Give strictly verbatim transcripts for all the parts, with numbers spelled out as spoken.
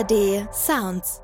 R D Sounds.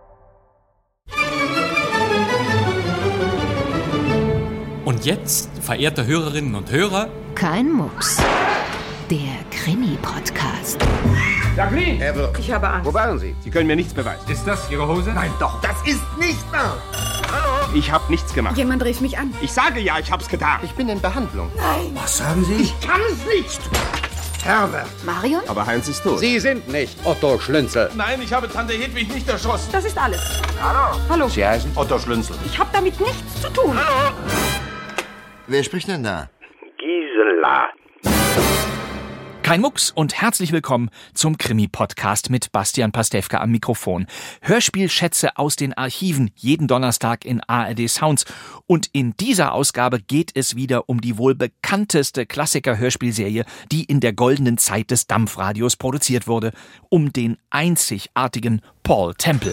Und jetzt, verehrte Hörerinnen und Hörer, kein Mucks, der Krimi-Podcast. Jacqueline! Ich habe Angst. Wo waren Sie? Sie können mir nichts beweisen. Ist das Ihre Hose? Nein, doch, das ist nicht wahr. Hallo? Ich habe nichts gemacht. Jemand rief mich an. Ich sage ja, ich hab's getan. Ich bin in Behandlung. Nein. Was sagen Sie? Ich kann es nicht. Herbert. Marion? Aber Heinz ist tot. Sie sind nicht Otto Schlünzel. Nein, ich habe Tante Hedwig nicht erschossen. Das ist alles. Hallo. Hallo. Sie heißen? Otto Schlünzel. Ich habe damit nichts zu tun. Hallo. Wer spricht denn da? Gisela. kein Mucks und herzlich willkommen zum Krimi-Podcast mit Bastian Pastewka am Mikrofon. Hörspielschätze aus den Archiven, jeden Donnerstag in A R D Sounds. Und in dieser Ausgabe geht es wieder um die wohl bekannteste Klassiker-Hörspielserie, die in der goldenen Zeit des Dampfradios produziert wurde, um den einzigartigen Paul Temple.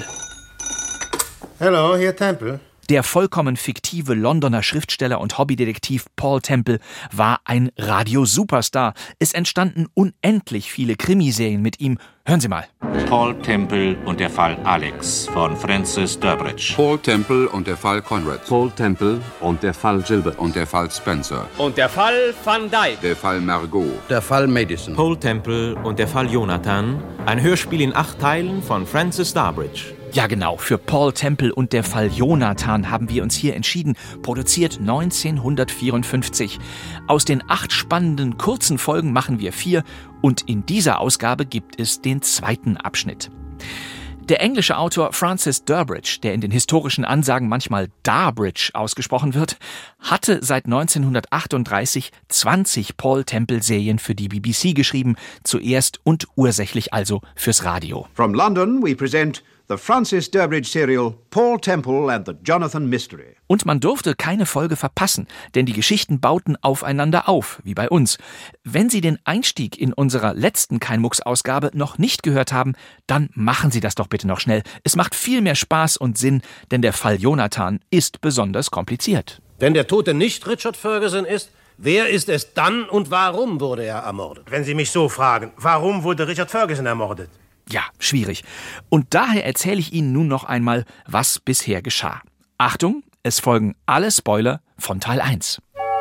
Hallo, hier Temple. Der vollkommen fiktive Londoner Schriftsteller und Hobbydetektiv Paul Temple war ein Radio-Superstar. Es entstanden unendlich viele Krimiserien mit ihm. Hören Sie mal. Paul Temple und der Fall Alex von Francis Durbridge. Paul Temple und der Fall Conrad. Paul Temple und der Fall Gilbert. Und der Fall Spencer. Und der Fall Van Dyke. Der Fall Margot. Der Fall Madison. Paul Temple und der Fall Jonathan. Ein Hörspiel in acht Teilen von Francis Durbridge. Ja genau, für Paul Temple und der Fall Jonathan haben wir uns hier entschieden, produziert neunzehnhundertvierundfünfzig. Aus den acht spannenden kurzen Folgen machen wir vier und in dieser Ausgabe gibt es den zweiten Abschnitt. Der englische Autor Francis Durbridge, der in den historischen Ansagen manchmal Darbridge ausgesprochen wird, hatte seit neunzehnhundertachtunddreißig zwanzig Paul Temple-Serien für die B B C geschrieben, zuerst und ursächlich also fürs Radio. From London we present the Francis Durbridge serial Paul Temple and the Jonathan Mystery. Und man durfte keine Folge verpassen, denn die Geschichten bauten aufeinander auf, wie bei uns. Wenn Sie den Einstieg in unserer letzten Kein-Mucks-Ausgabe noch nicht gehört haben, dann machen Sie das doch bitte noch schnell. Es macht viel mehr Spaß und Sinn, denn der Fall Jonathan ist besonders kompliziert. Wenn der Tote nicht Richard Ferguson ist, wer ist es dann und warum wurde er ermordet? Wenn Sie mich so fragen, warum wurde Richard Ferguson ermordet? Ja, schwierig. Und daher erzähle ich Ihnen nun noch einmal, was bisher geschah. Achtung, es folgen alle Spoiler von Teil eins.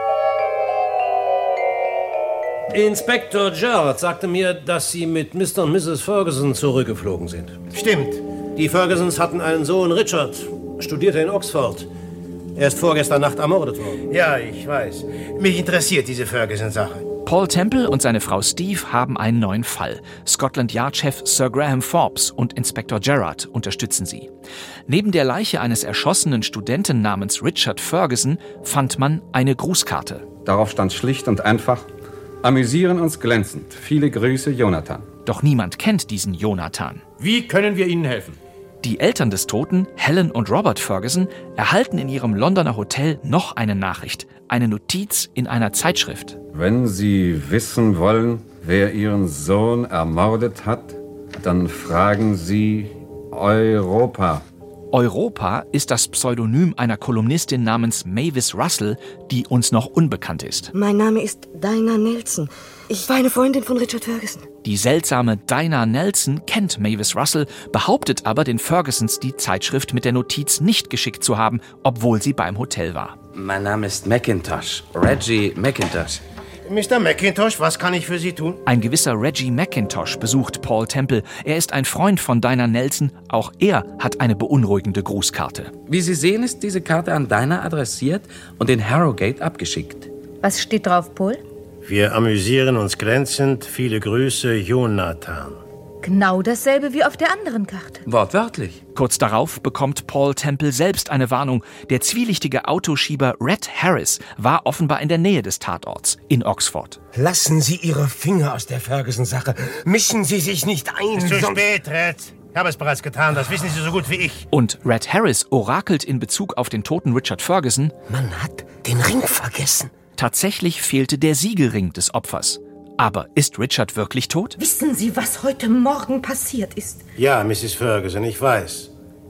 Inspektor Gerard sagte mir, dass Sie mit Mister und Misses Ferguson zurückgeflogen sind. Stimmt. Die Fergusons hatten einen Sohn, Richard, studierte in Oxford. Er ist vorgestern Nacht ermordet worden. Ja, ich weiß. Mich interessiert diese Ferguson-Sache. Paul Temple und seine Frau Steve haben einen neuen Fall. Scotland-Yard-Chef Sir Graham Forbes und Inspektor Gerard unterstützen sie. Neben der Leiche eines erschossenen Studenten namens Richard Ferguson fand man eine Grußkarte. Darauf stand schlicht und einfach: Amüsieren uns glänzend. Viele Grüße, Jonathan. Doch niemand kennt diesen Jonathan. Wie können wir Ihnen helfen? Die Eltern des Toten, Helen und Robert Ferguson, erhalten in ihrem Londoner Hotel noch eine Nachricht, eine Notiz in einer Zeitschrift. Wenn Sie wissen wollen, wer Ihren Sohn ermordet hat, dann fragen Sie Europa. Europa ist das Pseudonym einer Kolumnistin namens Mavis Russell, die uns noch unbekannt ist. Mein Name ist Dinah Nelson. Ich war eine Freundin von Richard Ferguson. Die seltsame Dinah Nelson kennt Mavis Russell, behauptet aber, den Fergusons die Zeitschrift mit der Notiz nicht geschickt zu haben, obwohl sie beim Hotel war. Mein Name ist McIntosh. Reggie McIntosh. Mister McIntosh, was kann ich für Sie tun? Ein gewisser Reggie McIntosh besucht Paul Temple. Er ist ein Freund von Dinah Nelson. Auch er hat eine beunruhigende Grußkarte. Wie Sie sehen, ist diese Karte an Dinah adressiert und in Harrogate abgeschickt. Was steht drauf, Paul? Wir amüsieren uns glänzend. Viele Grüße, Jonathan. Genau dasselbe wie auf der anderen Karte. Wortwörtlich. Kurz darauf bekommt Paul Temple selbst eine Warnung. Der zwielichtige Autoschieber Red Harris war offenbar in der Nähe des Tatorts in Oxford. Lassen Sie Ihre Finger aus der Ferguson-Sache. Mischen Sie sich nicht ein. Ist zu spät, Red. Ich habe es bereits getan, das wissen Sie so gut wie ich. Und Red Harris orakelt in Bezug auf den toten Richard Ferguson: Man hat den Ring vergessen. Tatsächlich fehlte der Siegelring des Opfers. Aber ist Richard wirklich tot? Wissen Sie, was heute Morgen passiert ist? Ja, Misses Ferguson, ich weiß.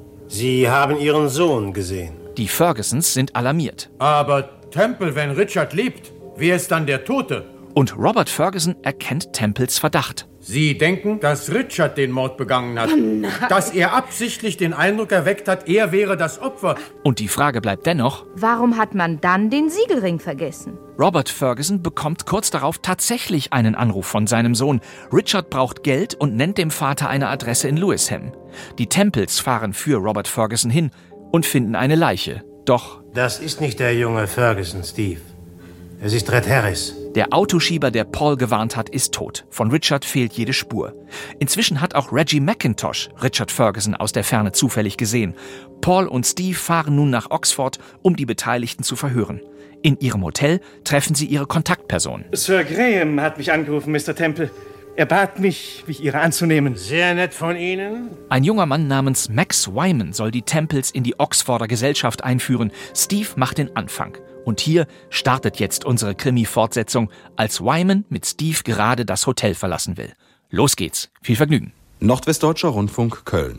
Sie haben Ihren Sohn gesehen. Die Fergusons sind alarmiert. Aber Temple, wenn Richard lebt, wer ist dann der Tote? Und Robert Ferguson erkennt Temples Verdacht. Sie denken, dass Richard den Mord begangen hat? Oh dass er absichtlich den Eindruck erweckt hat, er wäre das Opfer? Und die Frage bleibt dennoch: Warum hat man dann den Siegelring vergessen? Robert Ferguson bekommt kurz darauf tatsächlich einen Anruf von seinem Sohn. Richard braucht Geld und nennt dem Vater eine Adresse in Lewisham. Die Temples fahren für Robert Ferguson hin und finden eine Leiche. Doch das ist nicht der junge Ferguson, Steve. Es ist Red Harris. Der Autoschieber, der Paul gewarnt hat, ist tot. Von Richard fehlt jede Spur. Inzwischen hat auch Reggie McIntosh Richard Ferguson aus der Ferne zufällig gesehen. Paul und Steve fahren nun nach Oxford, um die Beteiligten zu verhören. In ihrem Hotel treffen sie ihre Kontaktperson. Sir Graham hat mich angerufen, Mister Temple. Er bat mich, mich ihrer anzunehmen. Sehr nett von Ihnen. Ein junger Mann namens Max Wyman soll die Temples in die Oxforder Gesellschaft einführen. Steve macht den Anfang. Und hier startet jetzt unsere Krimi-Fortsetzung, als Wyman mit Steve gerade das Hotel verlassen will. Los geht's. Viel Vergnügen. Nordwestdeutscher Rundfunk Köln.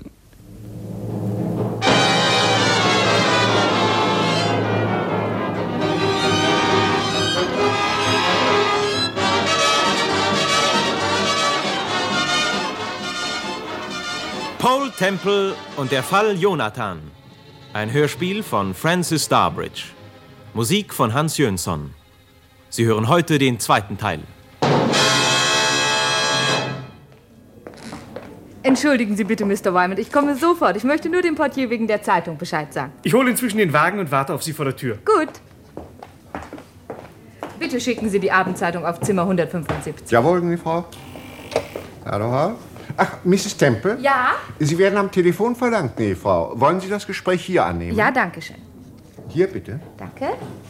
Paul Temple und der Fall Jonathan. Ein Hörspiel von Francis Starbridge. Musik von Hans Jönsson. Sie hören heute den zweiten Teil. Entschuldigen Sie bitte, Mister Wyman, ich komme sofort. Ich möchte nur dem Portier wegen der Zeitung Bescheid sagen. Ich hole inzwischen den Wagen und warte auf Sie vor der Tür. Gut. Bitte schicken Sie die Abendzeitung auf Zimmer hundertfünfundsiebzig. Jawohl, die Frau. Hallo. Ach, Misses Temple? Ja? Sie werden am Telefon verlangt, nee, Frau. Wollen Sie das Gespräch hier annehmen? Ja, danke schön. Hier, bitte. Danke.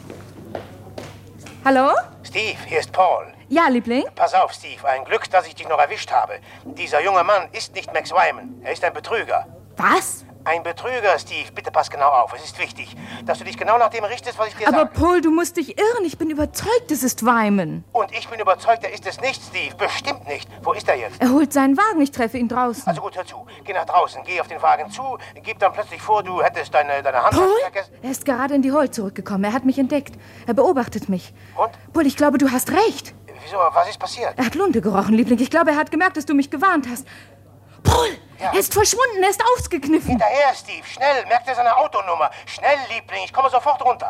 Hallo? Steve, hier ist Paul. Ja, Liebling? Pass auf, Steve. Ein Glück, dass ich dich noch erwischt habe. Dieser junge Mann ist nicht Max Wyman. Er ist ein Betrüger. Was? Ein Betrüger, Steve. Bitte pass genau auf. Es ist wichtig, dass du dich genau nach dem richtest, was ich dir Aber sage. Paul, du musst dich irren. Ich bin überzeugt, es ist Wyman. Und ich bin überzeugt, er ist es nicht, Steve. Bestimmt nicht. Wo ist er jetzt? Er holt seinen Wagen. Ich treffe ihn draußen. Also gut, hör zu. Geh nach draußen, geh auf den Wagen zu, gib dann plötzlich vor, du hättest deine, deine Hand Paul? vergessen. Er ist gerade in die Hall zurückgekommen. Er hat mich entdeckt. Er beobachtet mich. Und? Paul, ich glaube, du hast recht. Wieso? Was ist passiert? Er hat Lunte gerochen, Liebling. Ich glaube, er hat gemerkt, dass du mich gewarnt hast. Paul! Ja. Er ist verschwunden, er ist ausgekniffen. Hinterher, Steve, schnell, merk dir seine Autonummer. Schnell, Liebling, ich komme sofort runter.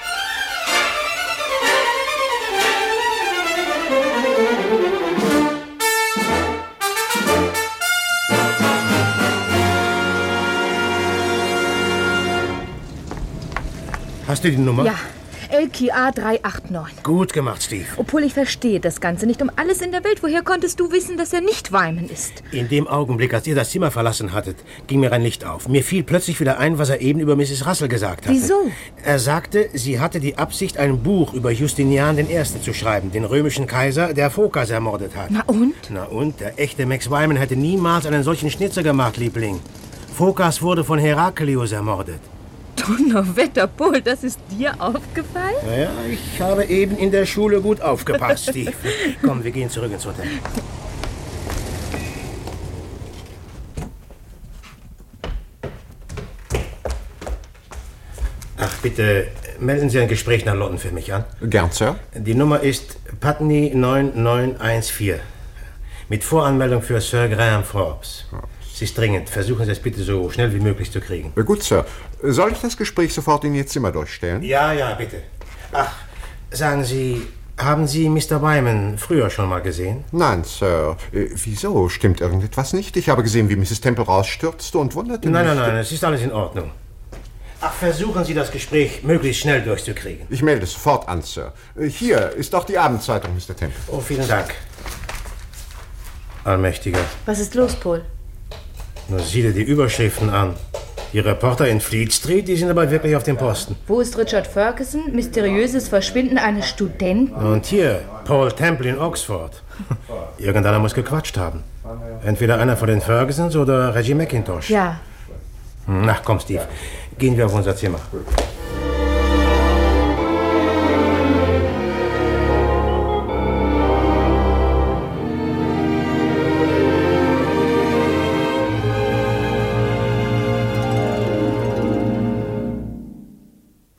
Hast du die Nummer? Ja. L K A drei acht neun. Gut gemacht, Steve. Obwohl ich verstehe das Ganze nicht um alles in der Welt. Woher konntest du wissen, dass er nicht Wyman ist? In dem Augenblick, als ihr das Zimmer verlassen hattet, ging mir ein Licht auf. Mir fiel plötzlich wieder ein, was er eben über Misses Russell gesagt hatte. Wieso? Er sagte, sie hatte die Absicht, ein Buch über Justinian den Ersten zu schreiben, den römischen Kaiser, der Phokas ermordet hat. Na und? Na und? Der echte Max Wyman hätte niemals einen solchen Schnitzer gemacht, Liebling. Phokas wurde von Heraklius ermordet. Donnerwetter, Paul, das ist dir aufgefallen? Naja, ich habe eben in der Schule gut aufgepasst, Steve. Komm, wir gehen zurück ins Hotel. Ach, bitte, melden Sie ein Gespräch nach London für mich an. Gern, Sir. Die Nummer ist Putney neun neun eins vier. Mit Voranmeldung für Sir Graham Forbes. Es ist dringend. Versuchen Sie es bitte so schnell wie möglich zu kriegen. Gut, Sir. Soll ich das Gespräch sofort in Ihr Zimmer durchstellen? Ja, ja, bitte. Ach, sagen Sie, haben Sie Mister Wyman früher schon mal gesehen? Nein, Sir. Äh, wieso? Stimmt irgendetwas nicht? Ich habe gesehen, wie Misses Temple rausstürzte und wunderte mich. Nein, nein, nein, es ist alles in Ordnung. Ach, versuchen Sie das Gespräch möglichst schnell durchzukriegen. Ich melde sofort an, Sir. Hier ist auch die Abendzeitung, Mister Temple. Oh, vielen Dank. Allmächtiger. Was ist los, Paul? Nur sieh dir die Überschriften an. Die Reporter in Fleet Street, die sind aber wirklich auf dem Posten. Wo ist Richard Ferguson? Mysteriöses Verschwinden eines Studenten? Und hier, Paul Temple in Oxford. Irgendeiner muss gequatscht haben. Entweder einer von den Fergusons oder Reggie McIntosh. Ja. Na, komm, Steve. Gehen wir auf unser Zimmer.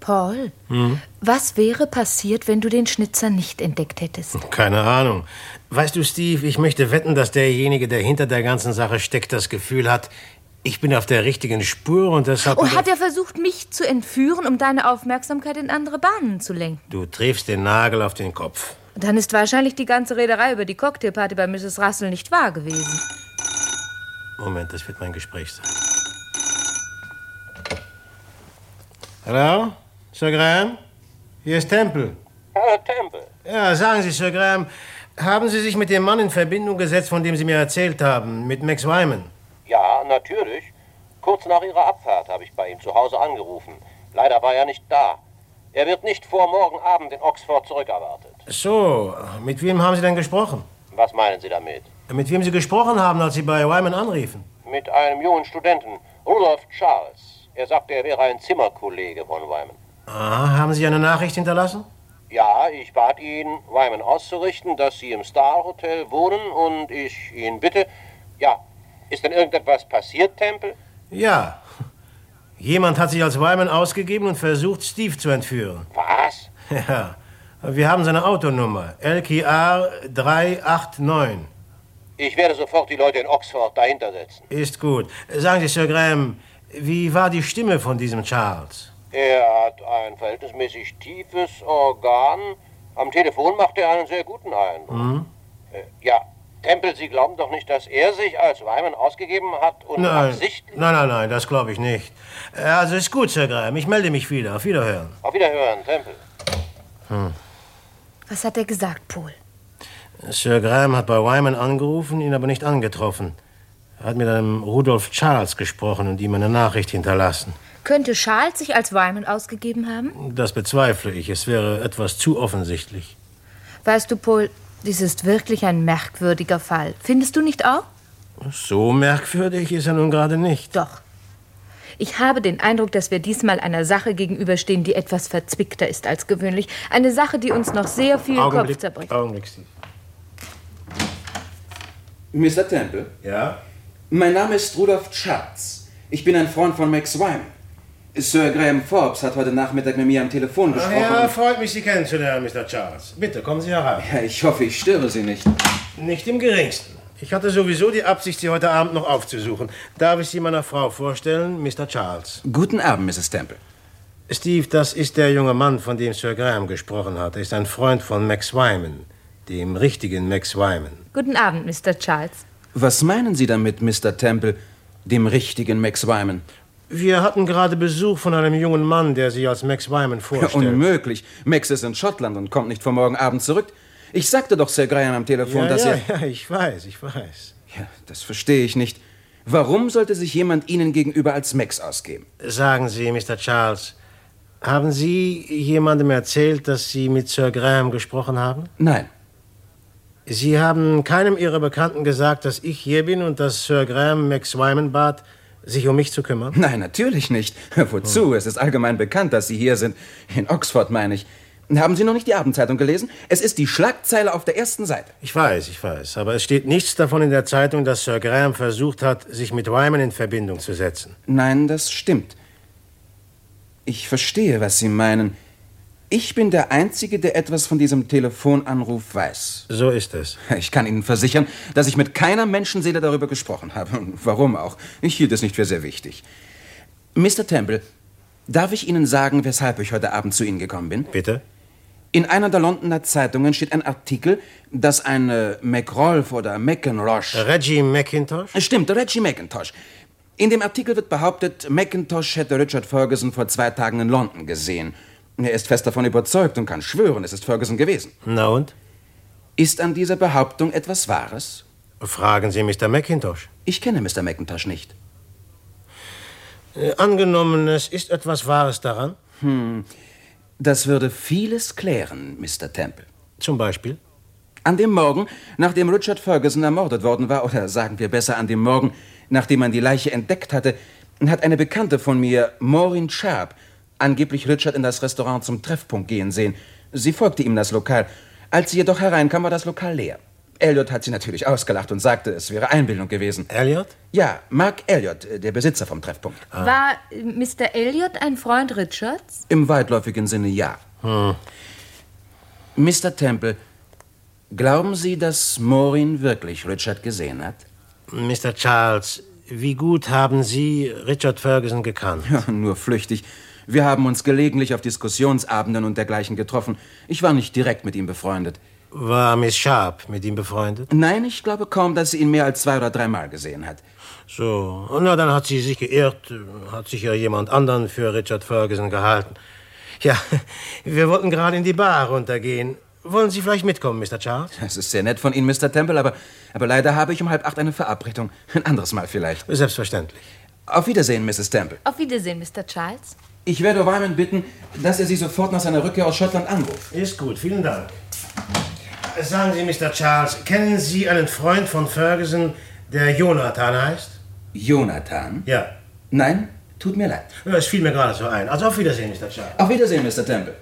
Paul, Hm? was wäre passiert, wenn du den Schnitzer nicht entdeckt hättest? Keine Ahnung. Weißt du, Steve, ich möchte wetten, dass derjenige, der hinter der ganzen Sache steckt, das Gefühl hat, ich bin auf der richtigen Spur und deshalb... Und hat er versucht, mich zu entführen, um deine Aufmerksamkeit in andere Bahnen zu lenken? Du triffst den Nagel auf den Kopf. Dann ist wahrscheinlich die ganze Rederei über die Cocktailparty bei Misses Russell nicht wahr gewesen. Moment, das wird mein Gespräch sein. Hallo? Sir Graham? Hier ist Temple. Hallo, Temple. Ja, sagen Sie, Sir Graham, haben Sie sich mit dem Mann in Verbindung gesetzt, von dem Sie mir erzählt haben, mit Max Wyman? Ja, natürlich. Kurz nach Ihrer Abfahrt habe ich bei ihm zu Hause angerufen. Leider war er nicht da. Er wird nicht vor morgen Abend in Oxford zurückerwartet. So, mit wem haben Sie denn gesprochen? Was meinen Sie damit? Mit wem Sie gesprochen haben, als Sie bei Wyman anriefen? Mit einem jungen Studenten, Rudolph Charles. Er sagte, er wäre ein Zimmerkollege von Wyman. Aha, haben Sie eine Nachricht hinterlassen? Ja, ich bat ihn, Wyman auszurichten, dass Sie im Star Hotel wohnen und ich ihn bitte... Ja, ist denn irgendetwas passiert, Temple? Ja. Jemand hat sich als Wyman ausgegeben und versucht, Steve zu entführen. Was? Ja. Wir haben seine Autonummer. L K R drei acht neun. Ich werde sofort die Leute in Oxford dahinter setzen. Ist gut. Sagen Sie, Sir Graham, wie war die Stimme von diesem Charles? Er hat ein verhältnismäßig tiefes Organ. Am Telefon macht er einen sehr guten Eindruck. Hm? Äh, ja, Temple, Sie glauben doch nicht, dass er sich als Wyman ausgegeben hat und Nein. absichtlich... Nein, nein, nein, das glaube ich nicht. Also ist gut, Sir Graham. Ich melde mich wieder. Auf Wiederhören. Auf Wiederhören, Temple. Hm. Was hat er gesagt, Paul? Sir Graham hat bei Wyman angerufen, ihn aber nicht angetroffen. Er hat mit einem Rudolph Charles gesprochen und ihm eine Nachricht hinterlassen. Könnte Charles sich als Wyman ausgegeben haben? Das bezweifle ich. Es wäre etwas zu offensichtlich. Weißt du, Paul, dies ist wirklich ein merkwürdiger Fall. Findest du nicht auch? So merkwürdig ist er nun gerade nicht. Doch. Ich habe den Eindruck, dass wir diesmal einer Sache gegenüberstehen, die etwas verzwickter ist als gewöhnlich. Eine Sache, die uns noch sehr viel Augenblick, Kopf zerbricht. Augenblick, Steve. Mister Temple? Ja? Mein Name ist Rudolph Charles. Ich bin ein Freund von Max Wyman. Sir Graham Forbes hat heute Nachmittag mit mir am Telefon gesprochen. Ach ja, freut mich, Sie kennenzulernen, Mister Charles. Bitte, kommen Sie herein. Ja, ich hoffe, ich störe Sie nicht. Nicht im Geringsten. Ich hatte sowieso die Absicht, Sie heute Abend noch aufzusuchen. Darf ich Sie meiner Frau vorstellen, Mister Charles? Guten Abend, Misses Temple. Steve, das ist der junge Mann, von dem Sir Graham gesprochen hat. Er ist ein Freund von Max Wyman, dem richtigen Max Wyman. Guten Abend, Mister Charles. Was meinen Sie damit, Mister Temple, dem richtigen Max Wyman? Wir hatten gerade Besuch von einem jungen Mann, der sich als Max Wyman vorstellt. Ja, unmöglich. Max ist in Schottland und kommt nicht vor morgen Abend zurück. Ich sagte doch Sir Graham am Telefon, ja, dass ja, er... Ja, ich weiß, ich weiß. Ja, das verstehe ich nicht. Warum sollte sich jemand Ihnen gegenüber als Max ausgeben? Sagen Sie, Mister Charles, haben Sie jemandem erzählt, dass Sie mit Sir Graham gesprochen haben? Nein. Sie haben keinem Ihrer Bekannten gesagt, dass ich hier bin und dass Sir Graham Max Wyman bat, sich um mich zu kümmern? Nein, natürlich nicht. Wozu? Hm. Es ist allgemein bekannt, dass Sie hier sind. In Oxford, meine ich. Haben Sie noch nicht die Abendzeitung gelesen? Es ist die Schlagzeile auf der ersten Seite. Ich weiß, ich weiß. Aber es steht nichts davon in der Zeitung, dass Sir Graham versucht hat, sich mit Wyman in Verbindung zu setzen. Nein, das stimmt. Ich verstehe, was Sie meinen. Ich bin der Einzige, der etwas von diesem Telefonanruf weiß. So ist es. Ich kann Ihnen versichern, dass ich mit keiner Menschenseele darüber gesprochen habe. Warum auch? Ich hielt es nicht für sehr wichtig. Mister Temple, darf ich Ihnen sagen, weshalb ich heute Abend zu Ihnen gekommen bin? Bitte? In einer der Londoner Zeitungen steht ein Artikel, dass eine McRolfe oder McIntosh... Reggie McIntosh? Stimmt, Reggie McIntosh. In dem Artikel wird behauptet, McIntosh hätte Richard Ferguson vor zwei Tagen in London gesehen. Er ist fest davon überzeugt und kann schwören, es ist Ferguson gewesen. Na und? Ist an dieser Behauptung etwas Wahres? Fragen Sie Mister McIntosh. Ich kenne Mister McIntosh nicht. Äh, angenommen, es ist etwas Wahres daran? Hm, das würde vieles klären, Mister Temple. Zum Beispiel? An dem Morgen, nachdem Richard Ferguson ermordet worden war, oder sagen wir besser an dem Morgen, nachdem man die Leiche entdeckt hatte, hat eine Bekannte von mir, Maureen Sharp, angeblich Richard in das Restaurant zum Treffpunkt gehen sehen. Sie folgte ihm in das Lokal. Als sie jedoch hereinkam, war das Lokal leer. Elliot hat sie natürlich ausgelacht und sagte, es wäre Einbildung gewesen. Elliot? Ja, Mark Elliot, der Besitzer vom Treffpunkt. Ah. War Mister Elliot ein Freund Richards? Im weitläufigen Sinne ja. Hm. Mister Temple, glauben Sie, dass Maureen wirklich Richard gesehen hat? Mister Charles, wie gut haben Sie Richard Ferguson gekannt? Ja, nur flüchtig. Wir haben uns gelegentlich auf Diskussionsabenden und dergleichen getroffen. Ich war nicht direkt mit ihm befreundet. War Miss Sharp mit ihm befreundet? Nein, ich glaube kaum, dass sie ihn mehr als zwei oder dreimal gesehen hat. So, na, dann hat sie sich geirrt, hat sich ja jemand anderen für Richard Ferguson gehalten. Ja, wir wollten gerade in die Bar runtergehen. Wollen Sie vielleicht mitkommen, Mister Charles? Das ist sehr nett von Ihnen, Mister Temple, aber, aber leider habe ich um halb acht eine Verabredung. Ein anderes Mal vielleicht. Selbstverständlich. Auf Wiedersehen, Misses Temple. Auf Wiedersehen, Mister Charles. Ich werde Wyman bitten, dass er Sie sofort nach seiner Rückkehr aus Schottland anruft. Ist gut, vielen Dank. Sagen Sie, Mister Charles, kennen Sie einen Freund von Ferguson, der Jonathan heißt? Jonathan? Ja. Nein, tut mir leid. Ja, das fiel mir gerade so ein. Also auf Wiedersehen, Mister Charles. Auf Wiedersehen, Mister Temple.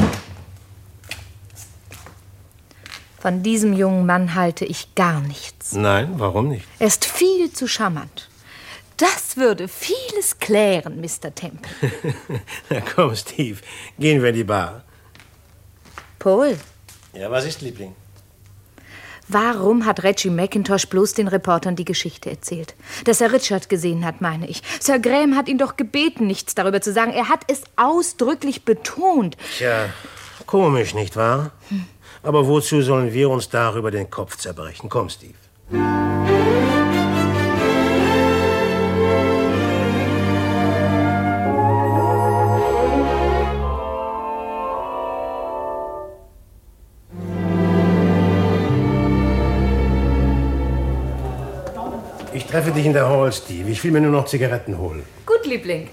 Von diesem jungen Mann halte ich gar nichts. Nein, warum nicht? Er ist viel zu charmant. Das würde vieles klären, Mister Temple. Na komm, Steve, gehen wir in die Bar. Paul. Ja, was ist, Liebling? Warum hat Reggie McIntosh bloß den Reportern die Geschichte erzählt? Dass er Richard gesehen hat, meine ich. Sir Graham hat ihn doch gebeten, nichts darüber zu sagen. Er hat es ausdrücklich betont. Tja, komisch, nicht wahr? Hm. Aber wozu sollen wir uns darüber den Kopf zerbrechen? Komm, Steve. Ich treffe dich in der Hall, Steve. Ich will mir nur noch Zigaretten holen. Gut, Liebling.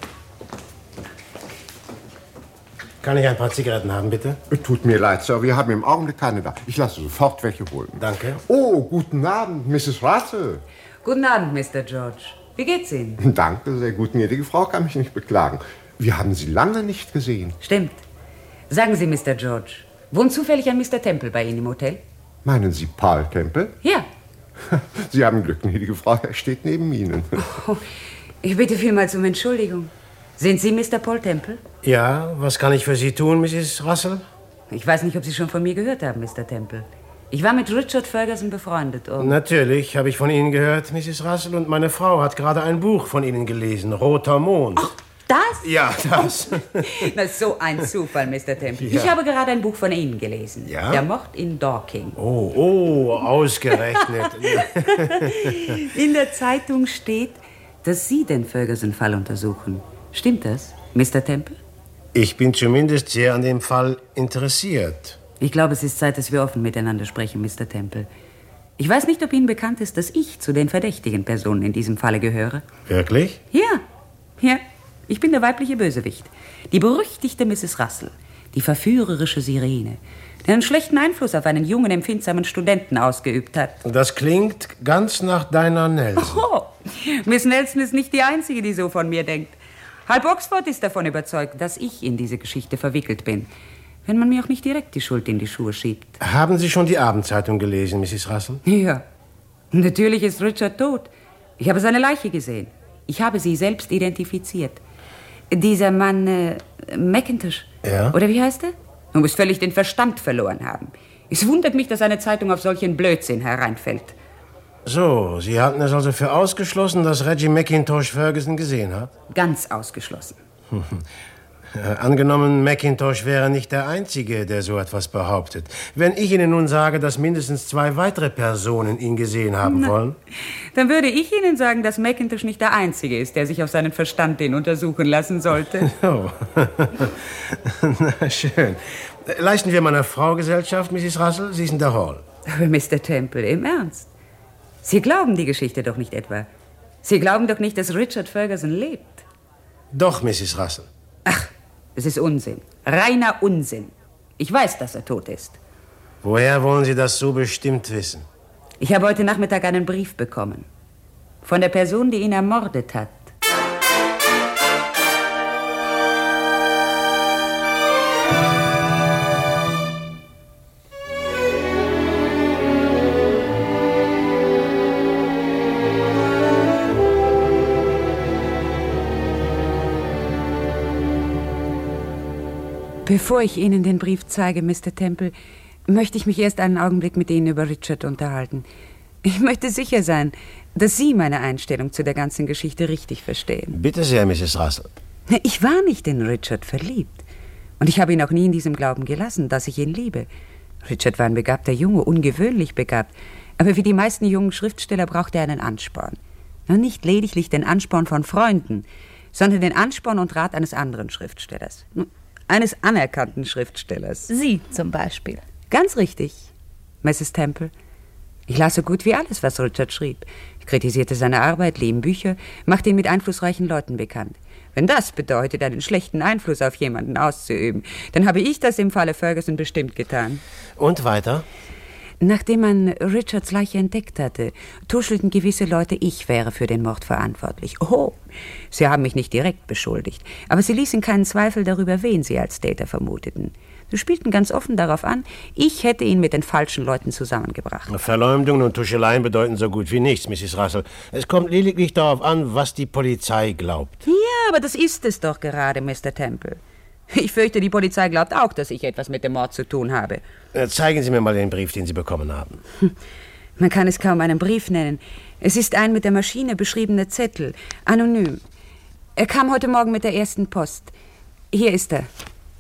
Kann ich ein paar Zigaretten haben, bitte? Tut mir leid, Sir. Wir haben im Augenblick keine da. Ich lasse sofort welche holen. Danke. Oh, guten Abend, Misses Russell. Guten Abend, Mister George. Wie geht's Ihnen? Danke, sehr gut. Gnädige Frau kann mich nicht beklagen. Wir haben Sie lange nicht gesehen. Stimmt. Sagen Sie, Mister George, wohnt zufällig ein Mister Temple bei Ihnen im Hotel? Meinen Sie Paul Temple? Ja. Sie haben Glück, gnädige Frau. Er steht neben Ihnen. Oh, ich bitte vielmals um Entschuldigung. Sind Sie Mister Paul Temple? Ja, was kann ich für Sie tun, Misses Russell? Ich weiß nicht, ob Sie schon von mir gehört haben, Mister Temple. Ich war mit Richard Ferguson befreundet. Und Natürlich habe ich von Ihnen gehört, Misses Russell. Und meine Frau hat gerade ein Buch von Ihnen gelesen, Roter Mond. Ach, das? Ja, das. Das ist so ein Zufall, Mister Temple. Ja. Ich habe gerade ein Buch von Ihnen gelesen. Ja? Der Mord in Dorking. Oh, oh, ausgerechnet. In der Zeitung steht, dass Sie den Ferguson-Fall untersuchen. Stimmt das, Mister Temple? Ich bin zumindest sehr an dem Fall interessiert. Ich glaube, es ist Zeit, dass wir offen miteinander sprechen, Mister Temple. Ich weiß nicht, ob Ihnen bekannt ist, dass ich zu den verdächtigen Personen in diesem Falle gehöre. Wirklich? Ja, ja. Ich bin der weibliche Bösewicht. Die berüchtigte Misses Russell. Die verführerische Sirene, die einen schlechten Einfluss auf einen jungen, empfindsamen Studenten ausgeübt hat. Das klingt ganz nach deiner Nelson. Oh, Miss Nelson ist nicht die Einzige, die so von mir denkt. Halb Oxford ist davon überzeugt, dass ich in diese Geschichte verwickelt bin. Wenn man mir auch nicht direkt die Schuld in die Schuhe schiebt. Haben Sie schon die Abendzeitung gelesen, Misses Russell? Ja. Natürlich ist Richard tot. Ich habe seine Leiche gesehen. Ich habe sie selbst identifiziert. Dieser Mann, äh, McIntosh. Ja? Oder wie heißt er? Du musst völlig den Verstand verloren haben. Es wundert mich, dass eine Zeitung auf solchen Blödsinn hereinfällt. So, Sie halten es also für ausgeschlossen, dass Reggie McIntosh Ferguson gesehen hat? Ganz ausgeschlossen. Äh, angenommen, McIntosh wäre nicht der Einzige, der so etwas behauptet. Wenn ich Ihnen nun sage, dass mindestens zwei weitere Personen ihn gesehen haben Na, wollen? Dann würde ich Ihnen sagen, dass McIntosh nicht der Einzige ist, der sich auf seinen Verstand hin untersuchen lassen sollte. Oh. Na, schön. Leisten wir meiner Frau Gesellschaft, Misses Russell? Sie ist in der Hall. Aber Mister Temple, im Ernst? Sie glauben die Geschichte doch nicht etwa. Sie glauben doch nicht, dass Richard Ferguson lebt. Doch, Misses Russell. Ach, es ist Unsinn. Reiner Unsinn. Ich weiß, dass er tot ist. Woher wollen Sie das so bestimmt wissen? Ich habe heute Nachmittag einen Brief bekommen. Von der Person, die ihn ermordet hat. Bevor ich Ihnen den Brief zeige, Mister Temple, möchte ich mich erst einen Augenblick mit Ihnen über Richard unterhalten. Ich möchte sicher sein, dass Sie meine Einstellung zu der ganzen Geschichte richtig verstehen. Bitte sehr, Misses Russell. Ich war nicht in Richard verliebt. Und ich habe ihn auch nie in diesem Glauben gelassen, dass ich ihn liebe. Richard war ein begabter Junge, ungewöhnlich begabt. Aber wie die meisten jungen Schriftsteller brauchte er einen Ansporn. Und nicht lediglich den Ansporn von Freunden, sondern den Ansporn und Rat eines anderen Schriftstellers. Eines anerkannten Schriftstellers. Sie zum Beispiel. Ganz richtig, Misses Temple. Ich las so gut wie alles, was Richard schrieb. Ich kritisierte seine Arbeit, lieh ihm Bücher, machte ihn mit einflussreichen Leuten bekannt. Wenn das bedeutet, einen schlechten Einfluss auf jemanden auszuüben, dann habe ich das im Falle Ferguson bestimmt getan. Und weiter? Nachdem man Richards Leiche entdeckt hatte, tuschelten gewisse Leute, ich wäre für den Mord verantwortlich. Oh, sie haben mich nicht direkt beschuldigt, aber sie ließen keinen Zweifel darüber, wen sie als Täter vermuteten. Sie spielten ganz offen darauf an, ich hätte ihn mit den falschen Leuten zusammengebracht. Verleumdungen und Tuscheleien bedeuten so gut wie nichts, Misses Russell. Es kommt lediglich darauf an, was die Polizei glaubt. Ja, aber das ist es doch gerade, Mister Temple. Ich fürchte, die Polizei glaubt auch, dass ich etwas mit dem Mord zu tun habe. Zeigen Sie mir mal den Brief, den Sie bekommen haben. Man kann es kaum einen Brief nennen. Es ist ein mit der Maschine beschriebener Zettel, anonym. Er kam heute Morgen mit der ersten Post. Hier ist er.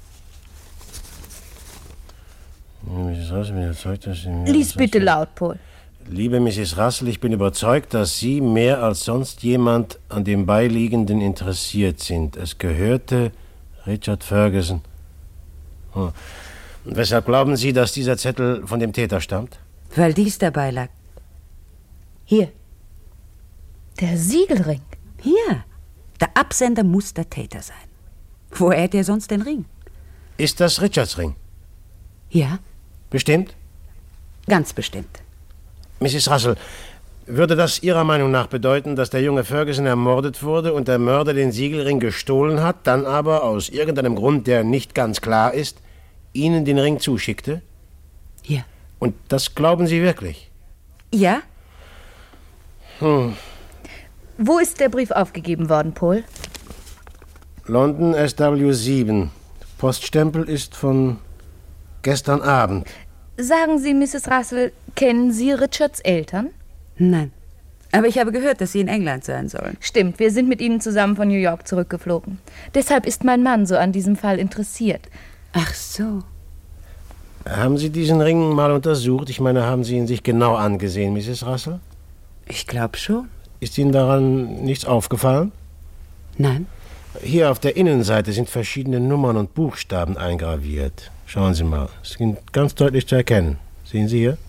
Lies bitte laut, Paul. Liebe Misses Russell, ich bin überzeugt, dass Sie mehr als sonst jemand an dem Beiliegenden interessiert sind. Es gehörte Richard Ferguson. Oh. Und weshalb glauben Sie, dass dieser Zettel von dem Täter stammt? Weil dies dabei lag. Hier. Der Siegelring. Hier. Der Absender muss der Täter sein. Wo hätte er sonst den Ring? Ist das Richards Ring? Ja. Bestimmt? Ganz bestimmt. Misses Russell, würde das Ihrer Meinung nach bedeuten, dass der junge Ferguson ermordet wurde und der Mörder den Siegelring gestohlen hat, dann aber aus irgendeinem Grund, der nicht ganz klar ist, Ihnen den Ring zuschickte? Ja. Und das glauben Sie wirklich? Ja. Hm. Wo ist der Brief aufgegeben worden, Paul? London S W sieben. Poststempel ist von gestern Abend. Sagen Sie, Misses Russell, kennen Sie Richards Eltern? Nein. Aber ich habe gehört, dass Sie in England sein sollen. Stimmt, wir sind mit Ihnen zusammen von New York zurückgeflogen. Deshalb ist mein Mann so an diesem Fall interessiert. Ach so. Haben Sie diesen Ring mal untersucht? Ich meine, haben Sie ihn sich genau angesehen, Misses Russell? Ich glaube schon. Ist Ihnen daran nichts aufgefallen? Nein. Hier auf der Innenseite sind verschiedene Nummern und Buchstaben eingraviert. Schauen Sie mal, es ist ganz deutlich zu erkennen. Sehen Sie hier?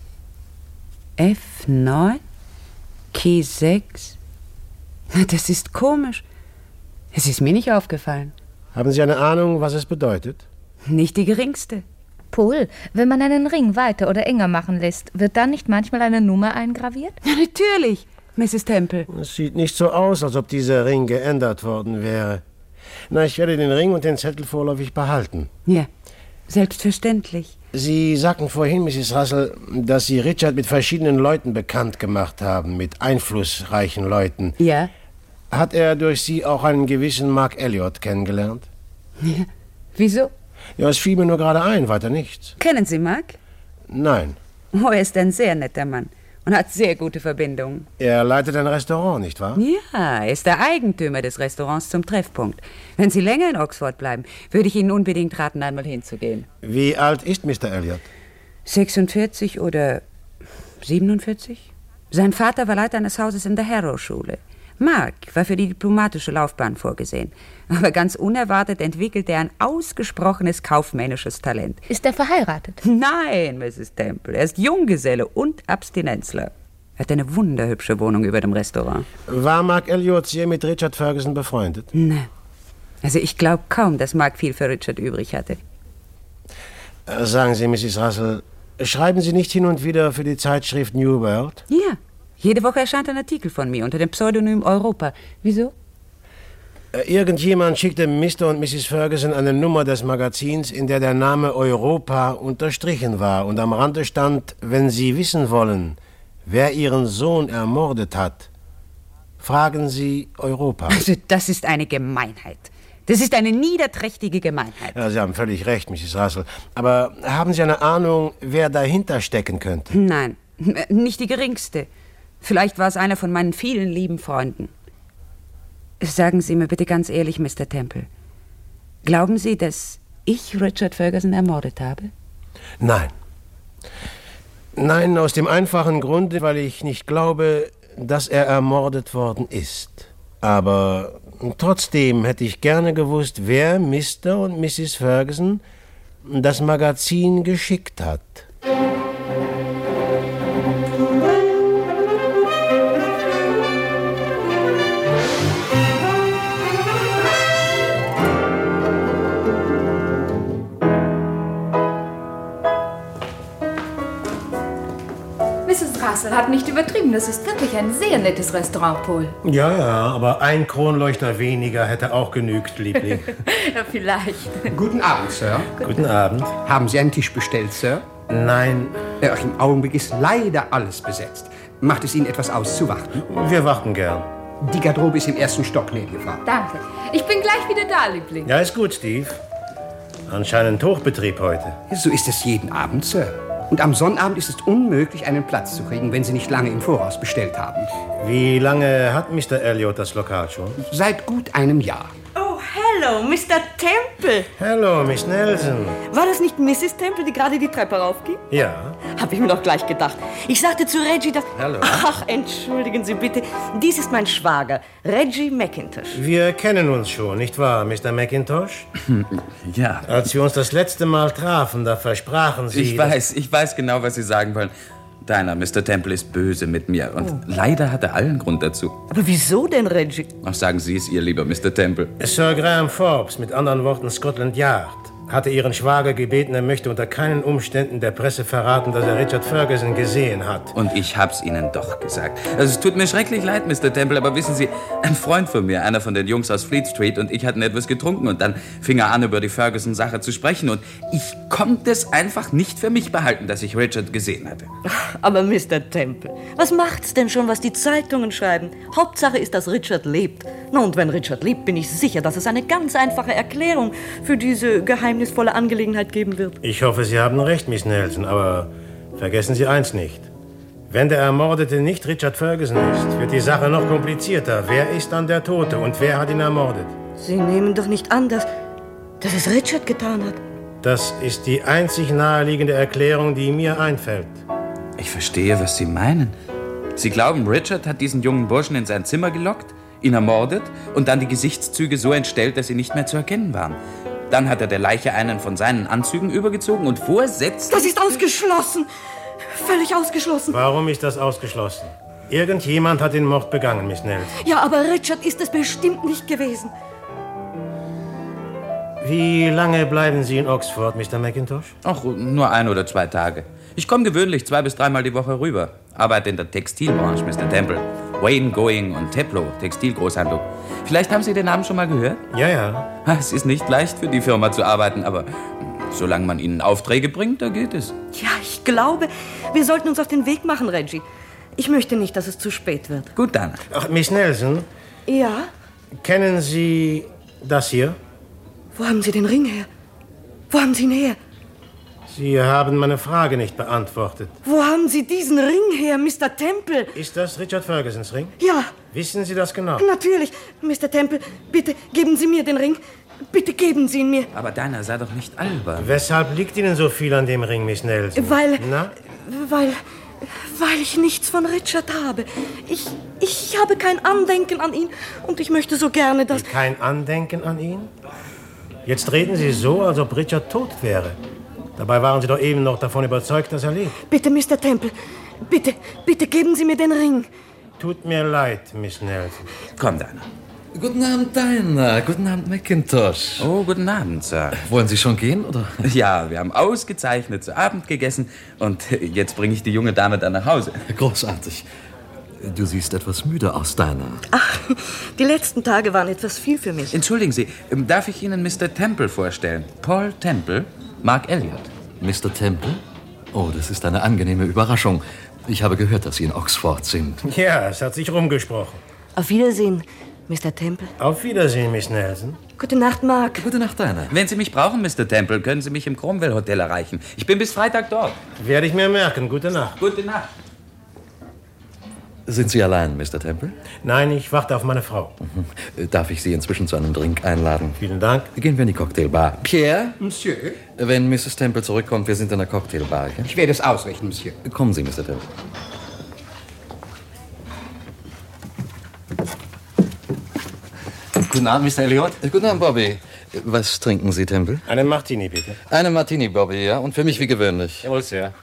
F neun, K sechs. Das ist komisch. Es ist mir nicht aufgefallen. Haben Sie eine Ahnung, was es bedeutet? Nicht die geringste. Paul, wenn man einen Ring weiter oder enger machen lässt, wird dann nicht manchmal eine Nummer eingraviert? Ja, natürlich, Misses Temple. Es sieht nicht so aus, als ob dieser Ring geändert worden wäre. Na, ich werde den Ring und den Zettel vorläufig behalten. Ja, selbstverständlich. Sie sagten vorhin, Misses Russell, dass Sie Richard mit verschiedenen Leuten bekannt gemacht haben, mit einflussreichen Leuten. Ja. Hat er durch Sie auch einen gewissen Mark Elliot kennengelernt? Ja. Wieso? Ja, es fiel mir nur gerade ein, weiter nichts. Kennen Sie Mark? Nein. Oh, er ist ein sehr netter Mann und hat sehr gute Verbindungen. Er leitet ein Restaurant, nicht wahr? Ja, er ist der Eigentümer des Restaurants zum Treffpunkt. Wenn Sie länger in Oxford bleiben, würde ich Ihnen unbedingt raten, einmal hinzugehen. Wie alt ist Mister Elliot? sechsundvierzig oder siebenundvierzig? Sein Vater war Leiter eines Hauses in der Harrow-Schule. Mark war für die diplomatische Laufbahn vorgesehen. Aber ganz unerwartet entwickelte er ein ausgesprochenes kaufmännisches Talent. Ist er verheiratet? Nein, Misses Temple. Er ist Junggeselle und Abstinenzler. Er hat eine wunderhübsche Wohnung über dem Restaurant. War Mark Elliot sehr mit Richard Ferguson befreundet? Nein. Also ich glaube kaum, dass Mark viel für Richard übrig hatte. Äh, sagen Sie, Misses Russell, schreiben Sie nicht hin und wieder für die Zeitschrift New World? Ja. Jede Woche erscheint ein Artikel von mir unter dem Pseudonym Europa. Wieso? Irgendjemand schickte Mister und Misses Ferguson eine Nummer des Magazins, in der der Name Europa unterstrichen war und am Rande stand, wenn Sie wissen wollen, wer Ihren Sohn ermordet hat, fragen Sie Europa. Also das ist eine Gemeinheit. Das ist eine niederträchtige Gemeinheit. Ja, Sie haben völlig recht, Misses Russell. Aber haben Sie eine Ahnung, wer dahinter stecken könnte? Nein, nicht die geringste. Vielleicht war es einer von meinen vielen lieben Freunden. Sagen Sie mir bitte ganz ehrlich, Mister Temple. Glauben Sie, dass ich Richard Ferguson ermordet habe? Nein. Nein, aus dem einfachen Grunde, weil ich nicht glaube, dass er ermordet worden ist. Aber trotzdem hätte ich gerne gewusst, wer Mister und Misses Ferguson das Magazin geschickt hat. Misses Russell hat nicht übertrieben. Das ist wirklich ein sehr nettes Restaurant, Paul. Ja, ja, aber ein Kronleuchter weniger hätte auch genügt, Liebling. Ja, vielleicht. Guten Abend, Sir. Guten Abend. Haben Sie einen Tisch bestellt, Sir? Nein. Ja, Im Augenblick ist leider alles besetzt. Macht es Ihnen etwas aus zu warten? Wir warten gern. Die Garderobe ist im ersten Stock, gnädige Frau. Danke. Ich bin gleich wieder da, Liebling. Ja, ist gut, Steve. Anscheinend Hochbetrieb heute. So ist es jeden Abend, Sir. Und am Sonnabend ist es unmöglich, einen Platz zu kriegen, wenn Sie nicht lange im Voraus bestellt haben. Wie lange hat Mister Elliot das Lokal schon? Seit gut einem Jahr. Oh, hello, Mister Temple. Hallo, Miss Nelson. War das nicht Misses Temple, die gerade die Treppe raufging? Ja. Hab ich mir doch gleich gedacht. Ich sagte zu Reggie, dass... Hallo. Ach, entschuldigen Sie bitte. Dies ist mein Schwager, Reggie McIntosh. Wir kennen uns schon, nicht wahr, Mister McIntosh? Ja. Als wir uns das letzte Mal trafen, da versprachen Sie... Ich weiß, ich weiß genau, was Sie sagen wollen. Deiner Mister Temple ist böse mit mir und oh. leider hat er allen Grund dazu. Aber wieso denn, Reggie? Ach, sagen Sie es ihr, lieber Mister Temple. Sir Graham Forbes, mit anderen Worten Scotland Yard, hatte Ihren Schwager gebeten, er möchte unter keinen Umständen der Presse verraten, dass er Richard Ferguson gesehen hat. Und ich hab's Ihnen doch gesagt. Also es tut mir schrecklich leid, Mister Temple, aber wissen Sie, ein Freund von mir, einer von den Jungs aus Fleet Street und ich hatten etwas getrunken und dann fing er an, über die Ferguson-Sache zu sprechen und ich konnte es einfach nicht für mich behalten, dass ich Richard gesehen hatte. Aber Mister Temple, was macht's denn schon, was die Zeitungen schreiben? Hauptsache ist, dass Richard lebt. Na, und wenn Richard lebt, bin ich sicher, dass es eine ganz einfache Erklärung für diese geheimnisvolle Angelegenheit geben wird. Ich hoffe, Sie haben recht, Miss Nelson, aber vergessen Sie eins nicht. Wenn der Ermordete nicht Richard Ferguson ist, wird die Sache noch komplizierter. Wer ist dann der Tote und wer hat ihn ermordet? Sie nehmen doch nicht an, dass, dass es Richard getan hat. Das ist die einzig naheliegende Erklärung, die mir einfällt. Ich verstehe, was Sie meinen. Sie glauben, Richard hat diesen jungen Burschen in sein Zimmer gelockt, ihn ermordet und dann die Gesichtszüge so entstellt, dass sie nicht mehr zu erkennen waren. Dann hat er der Leiche einen von seinen Anzügen übergezogen und vorsätzlich... Das ist ausgeschlossen! Völlig ausgeschlossen. Warum ist das ausgeschlossen? Irgendjemand hat den Mord begangen, Miss Nelson. Ja, aber Richard ist es bestimmt nicht gewesen. Wie lange bleiben Sie in Oxford, Mister McIntosh? Ach, nur ein oder zwei Tage. Ich komme gewöhnlich zwei bis dreimal die Woche rüber. Arbeite in der Textilbranche, Mister Temple. Wayne, Going und Teplow, Textilgroßhandlung. Vielleicht haben Sie den Namen schon mal gehört? Ja, ja. Es ist nicht leicht für die Firma zu arbeiten, aber solange man Ihnen Aufträge bringt, da geht es. Ja, ich glaube, wir sollten uns auf den Weg machen, Reggie. Ich möchte nicht, dass es zu spät wird. Gut, dann. Ach, Miss Nelson? Ja? Kennen Sie das hier? Wo haben Sie den Ring her? Wo haben Sie ihn her? Sie haben meine Frage nicht beantwortet. Wo haben Sie diesen Ring her, Mister Temple? Ist das Richard Fergusons Ring? Ja. Wissen Sie das genau? Natürlich. Mister Temple, bitte geben Sie mir den Ring. Bitte geben Sie ihn mir. Aber Dinah, sei doch nicht albern. Weshalb liegt Ihnen so viel an dem Ring, Miss Nelson? Weil... Na? Weil... Weil ich nichts von Richard habe. Ich, ich habe kein Andenken an ihn und ich möchte so gerne, dass... Kein Andenken an ihn? Jetzt reden Sie so, als ob Richard tot wäre. Dabei waren Sie doch eben noch davon überzeugt, dass er lebt. Bitte, Mister Temple, bitte, bitte geben Sie mir den Ring. Tut mir leid, Miss Nelson. Komm, Dinah. Guten Abend, Dinah. Guten Abend, McIntosh. Oh, guten Abend, Sir. Wollen Sie schon gehen, oder? Ja, wir haben ausgezeichnet zu Abend gegessen und jetzt bringe ich die junge Dame dann nach Hause. Großartig. Du siehst etwas müde aus, Dinah. Ach, die letzten Tage waren etwas viel für mich. Entschuldigen Sie, darf ich Ihnen Mister Temple vorstellen? Paul Temple, Mark Elliot. Mister Temple? Oh, das ist eine angenehme Überraschung. Ich habe gehört, dass Sie in Oxford sind. Ja, es hat sich rumgesprochen. Auf Wiedersehen, Mister Temple. Auf Wiedersehen, Miss Nelson. Gute Nacht, Mark. Gute Nacht, Diana. Wenn Sie mich brauchen, Mister Temple, können Sie mich im Cromwell Hotel erreichen. Ich bin bis Freitag dort. Werde ich mir merken. Gute Nacht. Gute Nacht. Sind Sie allein, Mister Temple? Nein, ich warte auf meine Frau. Mhm. Darf ich Sie inzwischen zu einem Drink einladen? Vielen Dank. Gehen wir in die Cocktailbar. Pierre? Monsieur? Wenn Misses Temple zurückkommt, wir sind in der Cocktailbar. Ja? Ich werde es ausrichten, Monsieur. Kommen Sie, Mister Temple. Guten Abend, Mister Elliot. Guten Abend, Bobby. Was trinken Sie, Temple? Einen Martini, bitte. Eine Martini, Bobby, ja? Und für mich wie gewöhnlich. Jawohl, Sir.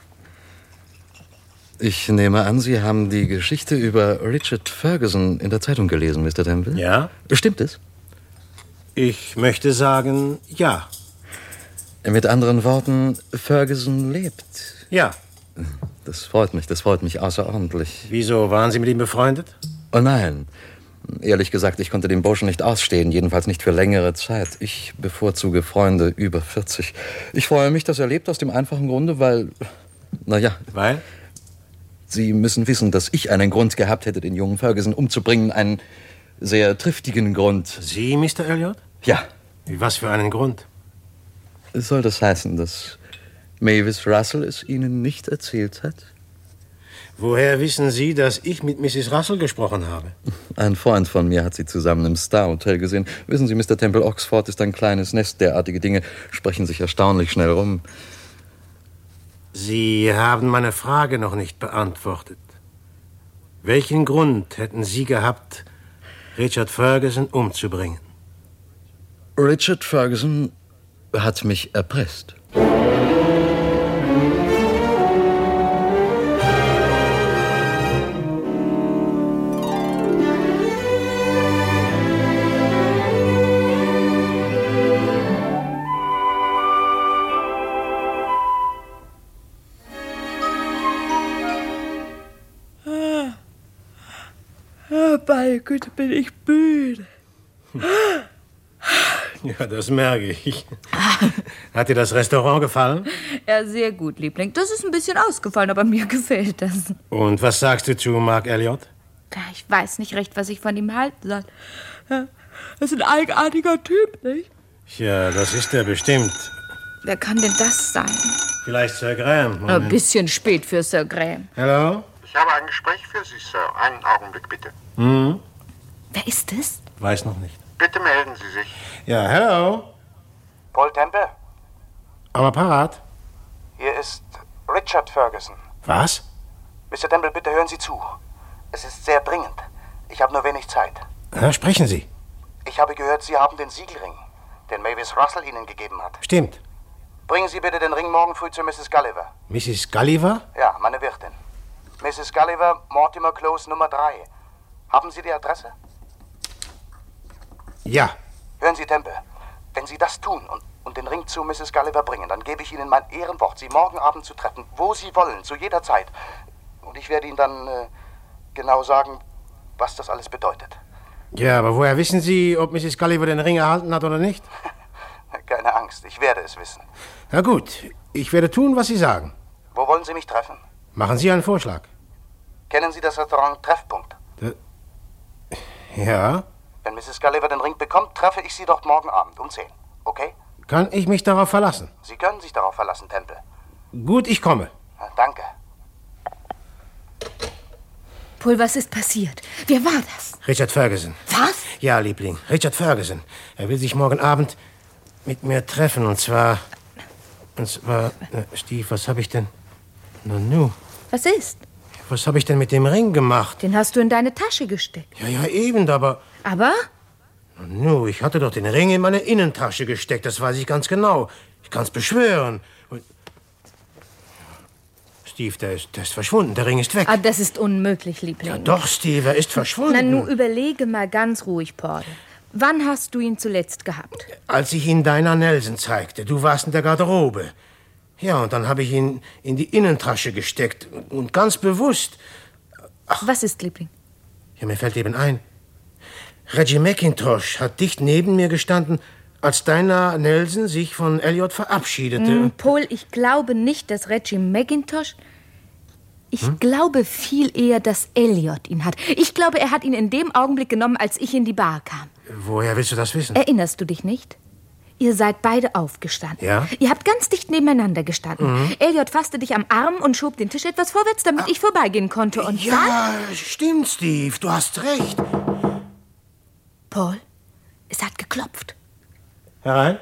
Ich nehme an, Sie haben die Geschichte über Richard Ferguson in der Zeitung gelesen, Mister Temple? Ja. Stimmt es? Ich möchte sagen, ja. Mit anderen Worten, Ferguson lebt. Ja. Das freut mich, das freut mich außerordentlich. Wieso, waren Sie mit ihm befreundet? Oh nein. Ehrlich gesagt, ich konnte den Burschen nicht ausstehen, jedenfalls nicht für längere Zeit. Ich bevorzuge Freunde über vierzig. Ich freue mich, dass er lebt, aus dem einfachen Grunde, weil... Na ja. Weil? Sie müssen wissen, dass ich einen Grund gehabt hätte, den jungen Ferguson umzubringen. Einen sehr triftigen Grund. Sie, Mister Elliot? Ja. Was für einen Grund? Soll das heißen, dass Mavis Russell es Ihnen nicht erzählt hat? Woher wissen Sie, dass ich mit Misses Russell gesprochen habe? Ein Freund von mir hat Sie zusammen im Star Hotel gesehen. Wissen Sie, Mister Temple, Oxford ist ein kleines Nest. Derartige Dinge sprechen sich erstaunlich schnell rum. Sie haben meine Frage noch nicht beantwortet. Welchen Grund hätten Sie gehabt, Richard Ferguson umzubringen? Richard Ferguson hat mich erpresst. Bei Güte, bin ich müde. Ja, das merke ich. Hat dir das Restaurant gefallen? Ja, sehr gut, Liebling. Das ist ein bisschen ausgefallen, aber mir gefällt das. Und was sagst du zu Mark Elliot? Ja, ich weiß nicht recht, was ich von ihm halten soll. Ja, das ist ein eigenartiger Typ, nicht? Ja, das ist er bestimmt. Wer kann denn das sein? Vielleicht Sir Graham. Ein bisschen spät für Sir Graham. Hallo? Ich habe ein Gespräch für Sie, Sir. Einen Augenblick, bitte. Hm? Wer ist es? Weiß noch nicht. Bitte melden Sie sich. Ja, hallo? Paul Temple? Aber parat. Hier ist Richard Ferguson. Was? Mister Temple, bitte hören Sie zu. Es ist sehr dringend. Ich habe nur wenig Zeit. Ja, sprechen Sie. Ich habe gehört, Sie haben den Siegelring, den Mavis Russell Ihnen gegeben hat. Stimmt. Bringen Sie bitte den Ring morgen früh zu Misses Gulliver. Misses Gulliver? Ja, meine Wirtin. Misses Gulliver, Mortimer Close Nummer drei. Haben Sie die Adresse? Ja. Hören Sie, Temple, wenn Sie das tun und, und den Ring zu Misses Gulliver bringen, dann gebe ich Ihnen mein Ehrenwort, Sie morgen Abend zu treffen, wo Sie wollen, zu jeder Zeit. Und ich werde Ihnen dann äh, genau sagen, was das alles bedeutet. Ja, aber woher wissen Sie, ob Misses Gulliver den Ring erhalten hat oder nicht? Keine Angst, ich werde es wissen. Na gut, ich werde tun, was Sie sagen. Wo wollen Sie mich treffen? Machen Sie einen Vorschlag. Kennen Sie das Restaurant Treffpunkt? Da, ja. Wenn Misses Gulliver den Ring bekommt, treffe ich Sie dort morgen Abend um zehn. Okay? Kann ich mich darauf verlassen? Sie können sich darauf verlassen, Temple. Gut, ich komme. Ja, danke. Paul, was ist passiert? Wer war das? Richard Ferguson. Was? Ja, Liebling, Richard Ferguson. Er will sich morgen Abend mit mir treffen. Und zwar... Und zwar... Äh, Steve, was habe ich denn... Na nu. Was ist? Was habe ich denn mit dem Ring gemacht? Den hast du in deine Tasche gesteckt. Ja, ja, eben, aber... Aber? Na nu, ich hatte doch den Ring in meine Innentasche gesteckt. Das weiß ich ganz genau. Ich kann's beschwören. Und Steve, der ist, der ist verschwunden. Der Ring ist weg. Ah, das ist unmöglich, Liebling. Ja doch, Steve, er ist verschwunden. Na, nun überlege mal ganz ruhig, Paul. Wann hast du ihn zuletzt gehabt? Als ich ihn deiner Nelson zeigte. Du warst in der Garderobe. Ja, und dann habe ich ihn in die Innentasche gesteckt. Und ganz bewusst. Ach. Was ist, Liebling? Ja, mir fällt eben ein. Reggie McIntosh hat dicht neben mir gestanden, als deiner Nelson sich von Elliot verabschiedete. Mm, Paul, ich glaube nicht, dass Reggie McIntosh... Ich hm? glaube viel eher, dass Elliot ihn hat. Ich glaube, er hat ihn in dem Augenblick genommen, als ich in die Bar kam. Woher willst du das wissen? Erinnerst du dich nicht? Ihr seid beide aufgestanden. Ja? Ihr habt ganz dicht nebeneinander gestanden. Mhm. Elliot fasste dich am Arm und schob den Tisch etwas vorwärts, damit ich vorbeigehen konnte. Und Ja, dann... stimmt, Steve. Du hast recht. Paul, es hat geklopft. Herein?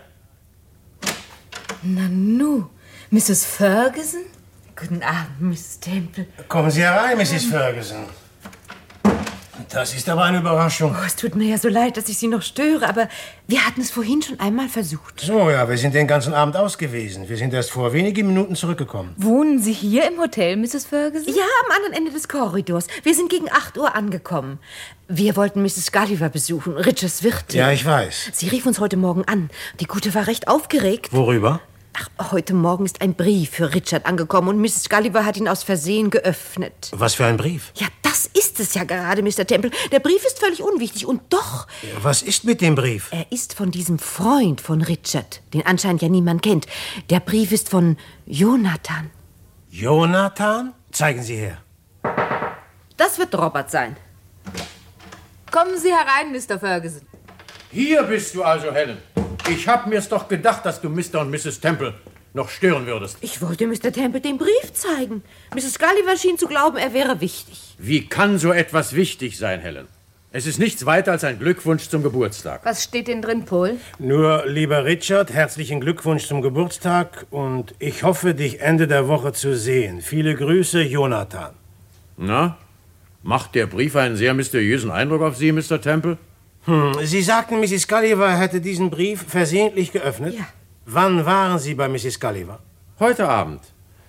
Nanu, Misses Ferguson? Guten Abend, Miss Temple. Kommen Sie herein, Misses Ferguson. Das ist aber eine Überraschung. Oh, es tut mir ja so leid, dass ich Sie noch störe, aber wir hatten es vorhin schon einmal versucht. So, ja, wir sind den ganzen Abend aus gewesen. Wir sind erst vor wenigen Minuten zurückgekommen. Wohnen Sie hier im Hotel, Misses Ferguson? Ja, am anderen Ende des Korridors. Wir sind gegen acht Uhr angekommen. Wir wollten Misses Gulliver besuchen, Richards Wirtin. Ja, ich weiß. Sie rief uns heute Morgen an. Die Gute war recht aufgeregt. Worüber? Ach, heute Morgen ist ein Brief für Richard angekommen und Misses Gulliver hat ihn aus Versehen geöffnet. Was für ein Brief? Ja, das ist es ja gerade, Mister Temple. Der Brief ist völlig unwichtig und doch... Was ist mit dem Brief? Er ist von diesem Freund von Richard, den anscheinend ja niemand kennt. Der Brief ist von Jonathan. Jonathan? Zeigen Sie her. Das wird Robert sein. Kommen Sie herein, Mister Ferguson. Hier bist du also, Helen. Ich hab mir's doch gedacht, dass du Mister und Misses Temple noch stören würdest. Ich wollte Mister Temple den Brief zeigen. Misses Gulliver schien zu glauben, er wäre wichtig. Wie kann so etwas wichtig sein, Helen? Es ist nichts weiter als ein Glückwunsch zum Geburtstag. Was steht denn drin, Paul? Nur, lieber Richard, herzlichen Glückwunsch zum Geburtstag und ich hoffe, dich Ende der Woche zu sehen. Viele Grüße, Jonathan. Na, macht der Brief einen sehr mysteriösen Eindruck auf Sie, Mister Temple? Hm, Sie sagten, Misses Gulliver hätte diesen Brief versehentlich geöffnet? Ja. Wann waren Sie bei Misses Gulliver? Heute Abend.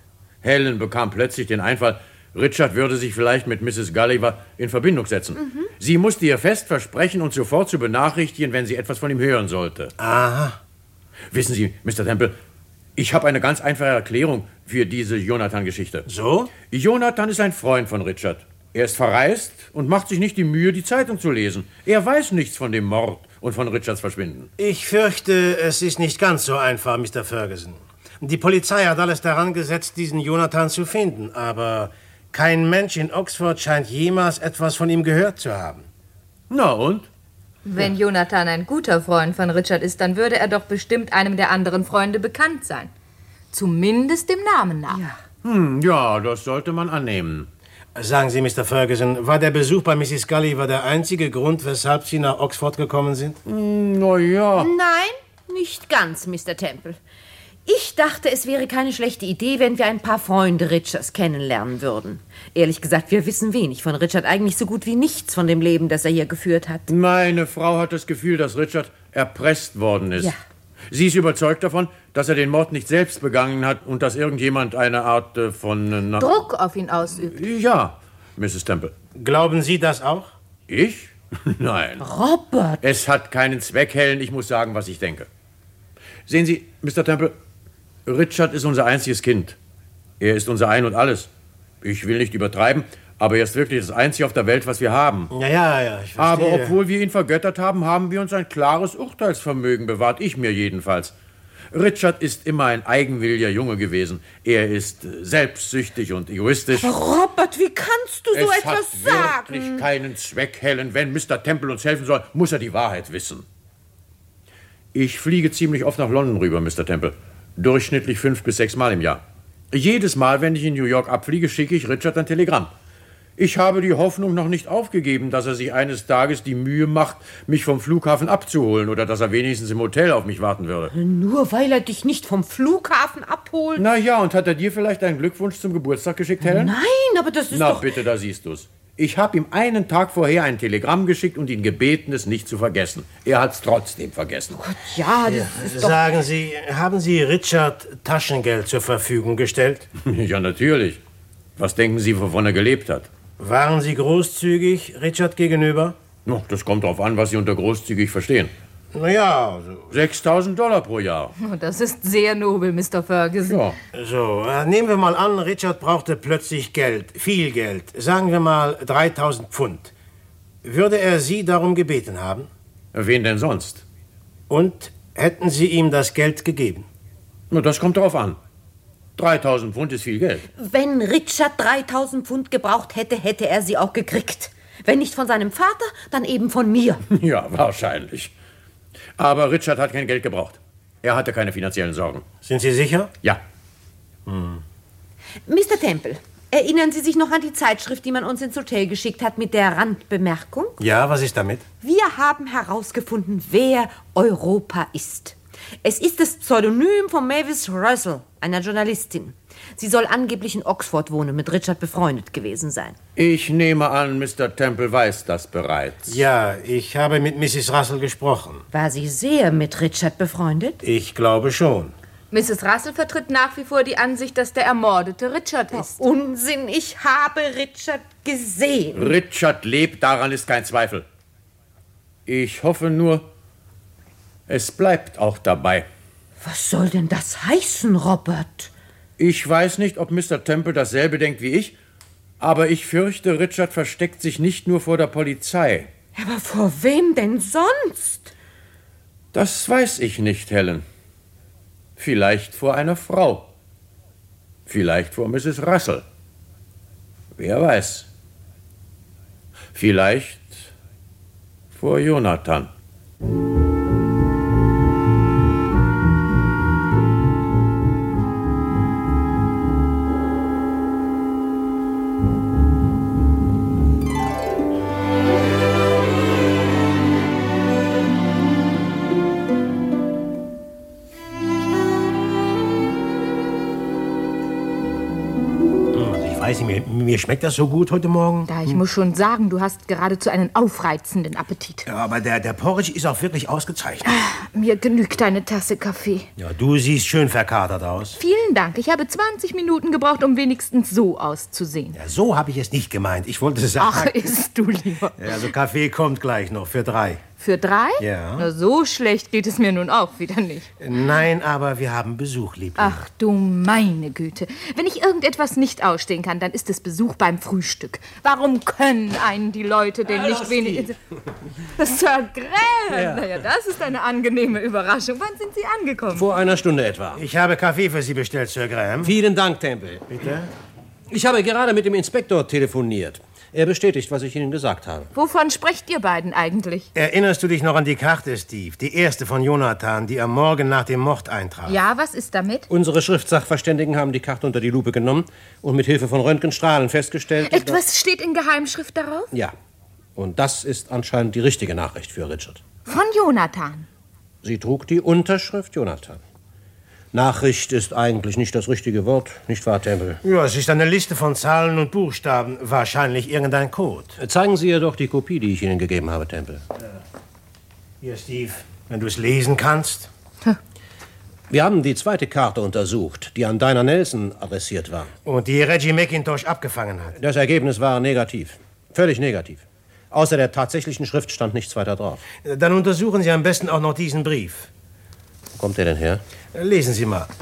Helen bekam plötzlich den Einfall, Richard würde sich vielleicht mit Misses Gulliver in Verbindung setzen. Mhm. Sie musste ihr fest versprechen, uns sofort zu benachrichtigen, wenn sie etwas von ihm hören sollte. Aha. Wissen Sie, Mister Temple, ich habe eine ganz einfache Erklärung für diese Jonathan-Geschichte. So? Jonathan ist ein Freund von Richard. Er ist verreist und macht sich nicht die Mühe, die Zeitung zu lesen. Er weiß nichts von dem Mord und von Richards Verschwinden. Ich fürchte, es ist nicht ganz so einfach, Mister Ferguson. Die Polizei hat alles daran gesetzt, diesen Jonathan zu finden, aber kein Mensch in Oxford scheint jemals etwas von ihm gehört zu haben. Na und? Wenn Jonathan ein guter Freund von Richard ist, dann würde er doch bestimmt einem der anderen Freunde bekannt sein. Zumindest dem Namen nach. Ja. Hm, ja, das sollte man annehmen. Sagen Sie, Mister Ferguson, war der Besuch bei Misses Gulliver der einzige Grund, weshalb Sie nach Oxford gekommen sind? Na ja. Nein, nicht ganz, Mister Temple. Ich dachte, es wäre keine schlechte Idee, wenn wir ein paar Freunde Richards kennenlernen würden. Ehrlich gesagt, wir wissen wenig von Richard, eigentlich so gut wie nichts von dem Leben, das er hier geführt hat. Meine Frau hat das Gefühl, dass Richard erpresst worden ist. Ja. Sie ist überzeugt davon, dass er den Mord nicht selbst begangen hat und dass irgendjemand eine Art äh, von... Äh, Druck auf ihn ausübt. Ja, Misses Temple. Glauben Sie das auch? Ich? Nein. Robert! Es hat keinen Zweck, Helen. Ich muss sagen, was ich denke. Sehen Sie, Mister Temple, Richard ist unser einziges Kind. Er ist unser Ein und Alles. Ich will nicht übertreiben, aber er ist wirklich das Einzige auf der Welt, was wir haben. Ja, ja, ja, ich verstehe. Aber obwohl wir ihn vergöttert haben, haben wir uns ein klares Urteilsvermögen bewahrt. Ich mir jedenfalls. Richard ist immer ein eigenwilliger Junge gewesen. Er ist selbstsüchtig und egoistisch. Aber Robert, wie kannst du so es etwas hat sagen? wirklich keinen Zweck, Helen. Wenn Mister Temple uns helfen soll, muss er die Wahrheit wissen. Ich fliege ziemlich oft nach London rüber, Mister Temple. Durchschnittlich fünf bis sechs Mal im Jahr. Jedes Mal, wenn ich in New York abfliege, schicke ich Richard ein Telegramm. Ich habe die Hoffnung noch nicht aufgegeben, dass er sich eines Tages die Mühe macht, mich vom Flughafen abzuholen oder dass er wenigstens im Hotel auf mich warten würde. Nur weil er dich nicht vom Flughafen abholt? Na ja, und hat er dir vielleicht einen Glückwunsch zum Geburtstag geschickt, Helen? Nein, aber das ist Na, doch... Na bitte, da siehst du's. Ich habe ihm einen Tag vorher ein Telegramm geschickt und ihn gebeten, es nicht zu vergessen. Er hat's trotzdem vergessen. Gott, ja, das ja, ist doch... Sagen Sie, haben Sie Richard Taschengeld zur Verfügung gestellt? Ja, natürlich. Was denken Sie, wovon er gelebt hat? Waren Sie großzügig Richard gegenüber? No, das kommt darauf an, was Sie unter großzügig verstehen. Na ja, also sechstausend Dollar pro Jahr. Oh, das ist sehr nobel, Mister Ferguson. Ja. So, äh, nehmen wir mal an, Richard brauchte plötzlich Geld, viel Geld. Sagen wir mal dreitausend Pfund. Würde er Sie darum gebeten haben? Wen denn sonst? Und hätten Sie ihm das Geld gegeben? Na, das kommt darauf an. dreitausend Pfund ist viel Geld. Wenn Richard dreitausend Pfund gebraucht hätte, hätte er sie auch gekriegt. Wenn nicht von seinem Vater, dann eben von mir. Ja, wahrscheinlich. Aber Richard hat kein Geld gebraucht. Er hatte keine finanziellen Sorgen. Sind Sie sicher? Ja. Hm. Mister Temple, erinnern Sie sich noch an die Zeitschrift, die man uns ins Hotel geschickt hat mit der Randbemerkung? Ja, was ist damit? Wir haben herausgefunden, wer Europa ist. Es ist das Pseudonym von Mavis Russell, einer Journalistin. Sie soll angeblich in Oxford wohnen, mit Richard befreundet gewesen sein. Ich nehme an, Mister Temple weiß das bereits. Ja, ich habe mit Misses Russell gesprochen. War sie sehr mit Richard befreundet? Ich glaube schon. Misses Russell vertritt nach wie vor die Ansicht, dass der Ermordete Richard ist. Oh, Unsinn, ich habe Richard gesehen. Richard lebt, daran ist kein Zweifel. Ich hoffe nur, es bleibt auch dabei. Was soll denn das heißen, Robert? Ich weiß nicht, ob Mister Temple dasselbe denkt wie ich, aber ich fürchte, Richard versteckt sich nicht nur vor der Polizei. Aber vor wem denn sonst? Das weiß ich nicht, Helen. Vielleicht vor einer Frau. Vielleicht vor Misses Russell. Wer weiß. Vielleicht vor Jonathan. Mir, mir schmeckt das so gut heute Morgen. Da, ich hm. muss schon sagen, du hast geradezu einen aufreizenden Appetit. Ja, aber der, der Porridge ist auch wirklich ausgezeichnet. Ah, mir genügt eine Tasse Kaffee. Ja, du siehst schön verkatert aus. Vielen Dank. Ich habe zwanzig Minuten gebraucht, um wenigstens so auszusehen. Ja, so habe ich es nicht gemeint. Ich wollte sagen... Ach, isst du lieber. Ja, also Kaffee kommt gleich noch für drei. Für drei? Ja. Na, so schlecht geht es mir nun auch wieder nicht. Nein, aber wir haben Besuch, Liebling. Ach du meine Güte. Wenn ich irgendetwas nicht ausstehen kann, dann ist es Besuch beim Frühstück. Warum können einen die Leute denn nicht wenig... Sir Graham! Ja. Naja, das ist eine angenehme Überraschung. Wann sind Sie angekommen? Vor einer Stunde etwa. Ich habe Kaffee für Sie bestellt, Sir Graham. Vielen Dank, Temple. Bitte? Ich habe gerade mit dem Inspektor telefoniert. Er bestätigt, was ich Ihnen gesagt habe. Wovon sprecht ihr beiden eigentlich? Erinnerst du dich noch an die Karte, Steve? Die erste von Jonathan, die am Morgen nach dem Mord eintraf. Ja, was ist damit? Unsere Schriftsachverständigen haben die Karte unter die Lupe genommen und mit Hilfe von Röntgenstrahlen festgestellt... Etwas steht in Geheimschrift darauf? Ja. Und das ist anscheinend die richtige Nachricht für Richard. Von Jonathan? Sie trug die Unterschrift Jonathan. Nachricht ist eigentlich nicht das richtige Wort, nicht wahr, Temple? Ja, es ist eine Liste von Zahlen und Buchstaben. Wahrscheinlich irgendein Code. Zeigen Sie ihr doch die Kopie, die ich Ihnen gegeben habe, Temple. Ja. Hier, Steve, wenn du es lesen kannst. Hm. Wir haben die zweite Karte untersucht, die an Dinah Nelson adressiert war. Und die Reggie McIntosh abgefangen hat. Das Ergebnis war negativ. Völlig negativ. Außer der tatsächlichen Schrift stand nichts weiter drauf. Dann untersuchen Sie am besten auch noch diesen Brief. Wo kommt der denn her? Lesen Sie mal.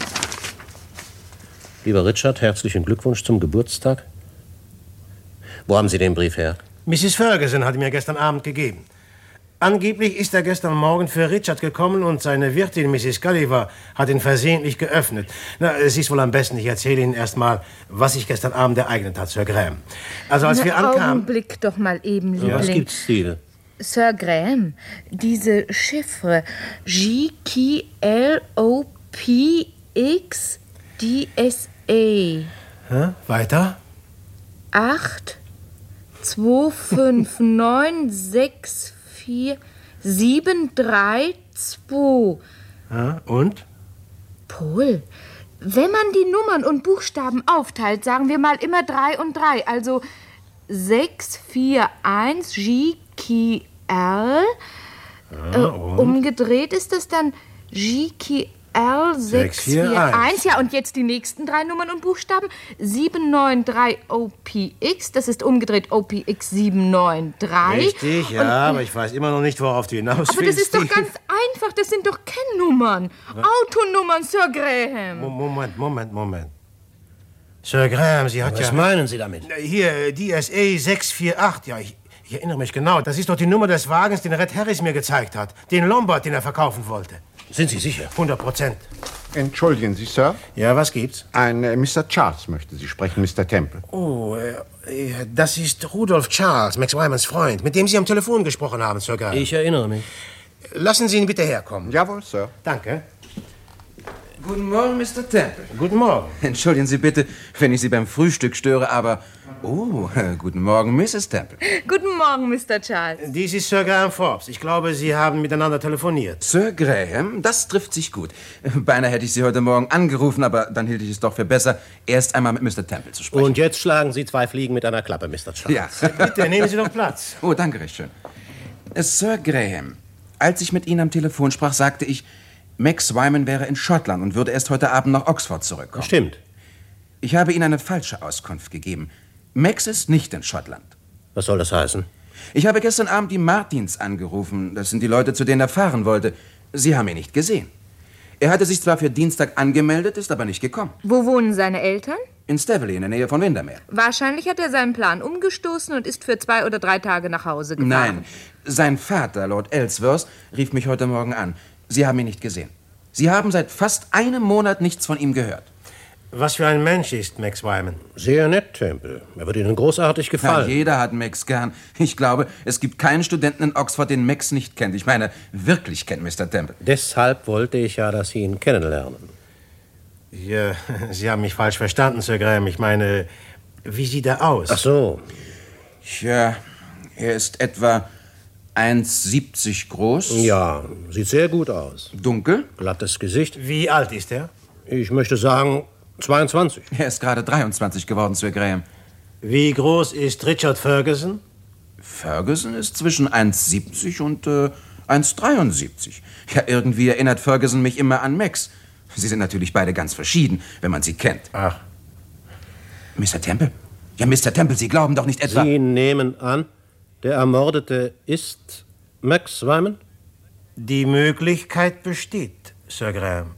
Lieber Richard, herzlichen Glückwunsch zum Geburtstag. Wo haben Sie den Brief her? Misses Ferguson hat ihn mir gestern Abend gegeben. Angeblich ist er gestern Morgen für Richard gekommen und seine Wirtin, Misses Gulliver, hat ihn versehentlich geöffnet. Na, es ist wohl am besten, ich erzähle Ihnen erst mal, was sich gestern Abend ereignet hat, Sir Graham. Also, als Na, wir ankamen... Augenblick doch mal eben, Liebling. Was gibt's, Steve? Sir Graham, diese Chiffre G K L O P X D S A. Hä? Weiter? acht, zwei, fünf, neun, sechs, vier, sieben, drei, zwei. Ja, und? Paul, wenn man die Nummern und Buchstaben aufteilt, sagen wir mal immer drei und drei, also sechs, vier, eins, G K L. Ja, äh, umgedreht ist das dann G K L sechs vier eins. Ja, und jetzt die nächsten drei Nummern und Buchstaben. sieben neun drei O P X, das ist umgedreht O P X sieben neun drei. Richtig, ja, und, aber ich weiß immer noch nicht, worauf du hinaus willst. Aber das ist doch ganz einfach, das sind doch Kennnummern. Ja. Autonummern, Sir Graham. Moment, Moment, Moment. Sir Graham, Sie hat Was ja... Was meinen Sie damit? Hier, D S A sechs vier acht, ja, ich... Ich erinnere mich genau. Das ist doch die Nummer des Wagens, den Red Harris mir gezeigt hat. Den Lombard, den er verkaufen wollte. Sind Sie sicher? hundert Prozent. Entschuldigen Sie, Sir. Ja, was gibt's? Ein äh, Mister Charles möchte Sie sprechen, Mister Temple. Oh, äh, das ist Rudolf Charles, Max Wymans Freund, mit dem Sie am Telefon gesprochen haben, Sir Graham. Ich erinnere mich. Lassen Sie ihn bitte herkommen. Jawohl, Sir. Danke. Guten Morgen, Mister Temple. Guten Morgen. Entschuldigen Sie bitte, wenn ich Sie beim Frühstück störe, aber... Oh, guten Morgen, Misses Temple. Guten Morgen, Mister Charles. Dies ist Sir Graham Forbes. Ich glaube, Sie haben miteinander telefoniert. Sir Graham, das trifft sich gut. Beinahe hätte ich Sie heute Morgen angerufen, aber dann hielt ich es doch für besser, erst einmal mit Mister Temple zu sprechen. Und jetzt schlagen Sie zwei Fliegen mit einer Klappe, Mister Charles. Ja. Bitte, nehmen Sie doch Platz. Oh, danke recht schön. Sir Graham, als ich mit Ihnen am Telefon sprach, sagte ich, Max Wyman wäre in Schottland und würde erst heute Abend nach Oxford zurückkommen. Stimmt. Ich habe Ihnen eine falsche Auskunft gegeben. Max ist nicht in Schottland. Was soll das heißen? Ich habe gestern Abend die Martins angerufen. Das sind die Leute, zu denen er fahren wollte. Sie haben ihn nicht gesehen. Er hatte sich zwar für Dienstag angemeldet, ist aber nicht gekommen. Wo wohnen seine Eltern? In Staveley, in der Nähe von Windermere. Wahrscheinlich hat er seinen Plan umgestoßen und ist für zwei oder drei Tage nach Hause gefahren. Nein, sein Vater, Lord Ellsworth, rief mich heute Morgen an. Sie haben ihn nicht gesehen. Sie haben seit fast einem Monat nichts von ihm gehört. Was für ein Mensch ist Max Wyman? Sehr nett, Temple. Er wird Ihnen großartig gefallen. Na, jeder hat Max gern. Ich glaube, es gibt keinen Studenten in Oxford, den Max nicht kennt. Ich meine, wirklich kennt Mister Temple. Deshalb wollte ich ja, dass Sie ihn kennenlernen. Ja, Sie haben mich falsch verstanden, Sir Graham. Ich meine, wie sieht er aus? Ach so. Tja, er ist etwa eins siebzig groß. Ja, sieht sehr gut aus. Dunkel. Glattes Gesicht. Wie alt ist er? Ich möchte sagen, zweiundzwanzig. Er ist gerade dreiundzwanzig geworden, Sir Graham. Wie groß ist Richard Ferguson? Ferguson ist zwischen eins siebzig und äh, eins dreiundsiebzig. Ja, irgendwie erinnert Ferguson mich immer an Max. Sie sind natürlich beide ganz verschieden, wenn man sie kennt. Ach. Mister Temple? Ja, Mister Temple, Sie glauben doch nicht etwa... Sie nehmen an, der Ermordete ist Max Wyman? Die Möglichkeit besteht, Sir Graham.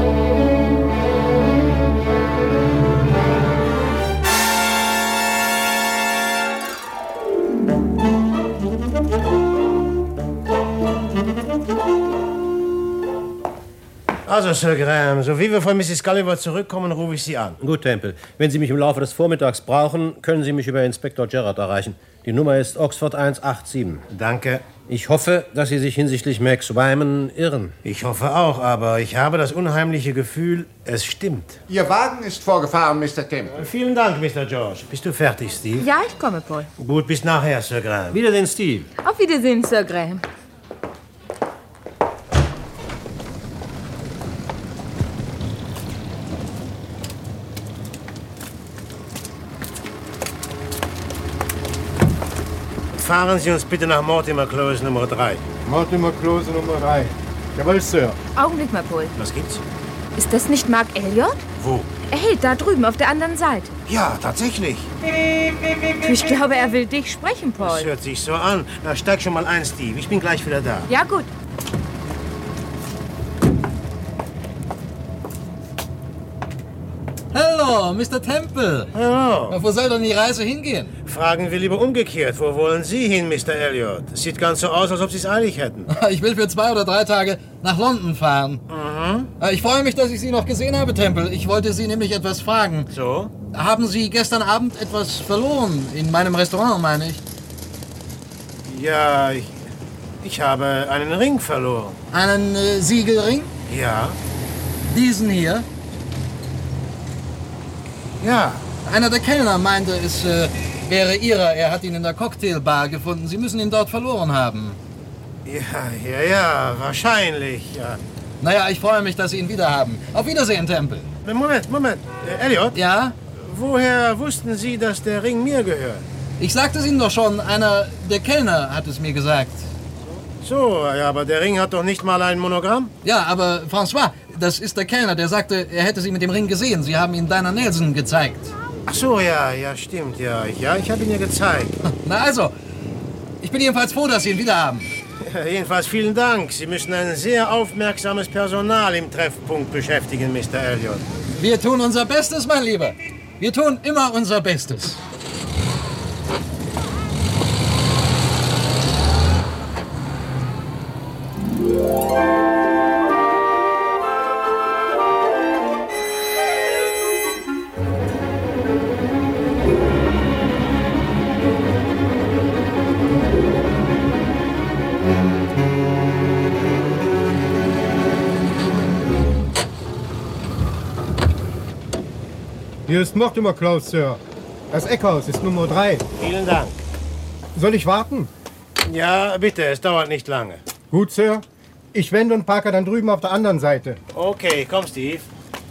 Also, Sir Graham, so wie wir von Misses Gulliver zurückkommen, rufe ich Sie an. Gut, Temple. Wenn Sie mich im Laufe des Vormittags brauchen, können Sie mich über Inspektor Gerrard erreichen. Die Nummer ist Oxford eins acht sieben. Danke. Ich hoffe, dass Sie sich hinsichtlich Max Wyman irren. Ich hoffe auch, aber ich habe das unheimliche Gefühl, es stimmt. Ihr Wagen ist vorgefahren, Mister Temple. Vielen Dank, Mister George. Bist du fertig, Steve? Ja, ich komme, Paul. Gut, bis nachher, Sir Graham. Wiedersehen, Steve. Auf Wiedersehen, Sir Graham. Fahren Sie uns bitte nach Mortimer Close Nummer drei. Mortimer Close Nummer drei. Jawohl, Sir. Augenblick mal, Paul. Was gibt's? Ist das nicht Mark Elliot? Wo? Er hält da drüben auf der anderen Seite. Ja, tatsächlich. Ich glaube, er will dich sprechen, Paul. Das hört sich so an. Na, steig schon mal ein, Steve. Ich bin gleich wieder da. Ja, gut. Hallo, Mister Temple. Hallo. Wo soll denn die Reise hingehen? Fragen wir lieber umgekehrt. Wo wollen Sie hin, Mister Elliot? Es sieht ganz so aus, als ob Sie es eilig hätten. Ich will für zwei oder drei Tage nach London fahren. Mhm. Ich freue mich, dass ich Sie noch gesehen habe, Temple. Ich wollte Sie nämlich etwas fragen. So? Haben Sie gestern Abend etwas verloren? In meinem Restaurant, meine ich. Ja, ich, ich habe einen Ring verloren. Einen äh, Siegelring? Ja. Diesen hier? Ja. Einer der Kellner meinte, es äh, wäre Ihrer. Er hat ihn in der Cocktailbar gefunden. Sie müssen ihn dort verloren haben. Ja, ja, ja, wahrscheinlich, ja. Naja, ich freue mich, dass Sie ihn wieder haben. Auf Wiedersehen, Temple. Moment, Moment. Äh, Elliot? Ja? Woher wussten Sie, dass der Ring mir gehört? Ich sagte es Ihnen doch schon. Einer der Kellner hat es mir gesagt. So, ja, aber der Ring hat doch nicht mal ein Monogramm? Ja, aber François, das ist der Kellner, der sagte, er hätte Sie mit dem Ring gesehen. Sie haben ihn Dinah Nelson gezeigt. Ach so, ja, ja, stimmt, ja. Ja, ich habe ihn ihr gezeigt. Na also, ich bin jedenfalls froh, dass Sie ihn wieder haben. Ja, jedenfalls vielen Dank. Sie müssen ein sehr aufmerksames Personal im Treffpunkt beschäftigen, Mister Elliot. Wir tun unser Bestes, mein Lieber. Wir tun immer unser Bestes. Hier ist Mortimer Close, Sir. Das Eckhaus ist Nummer drei. Vielen Dank. Soll ich warten? Ja, bitte, es dauert nicht lange. Gut, Sir. Ich wende und parke dann drüben auf der anderen Seite. Okay, komm, Steve.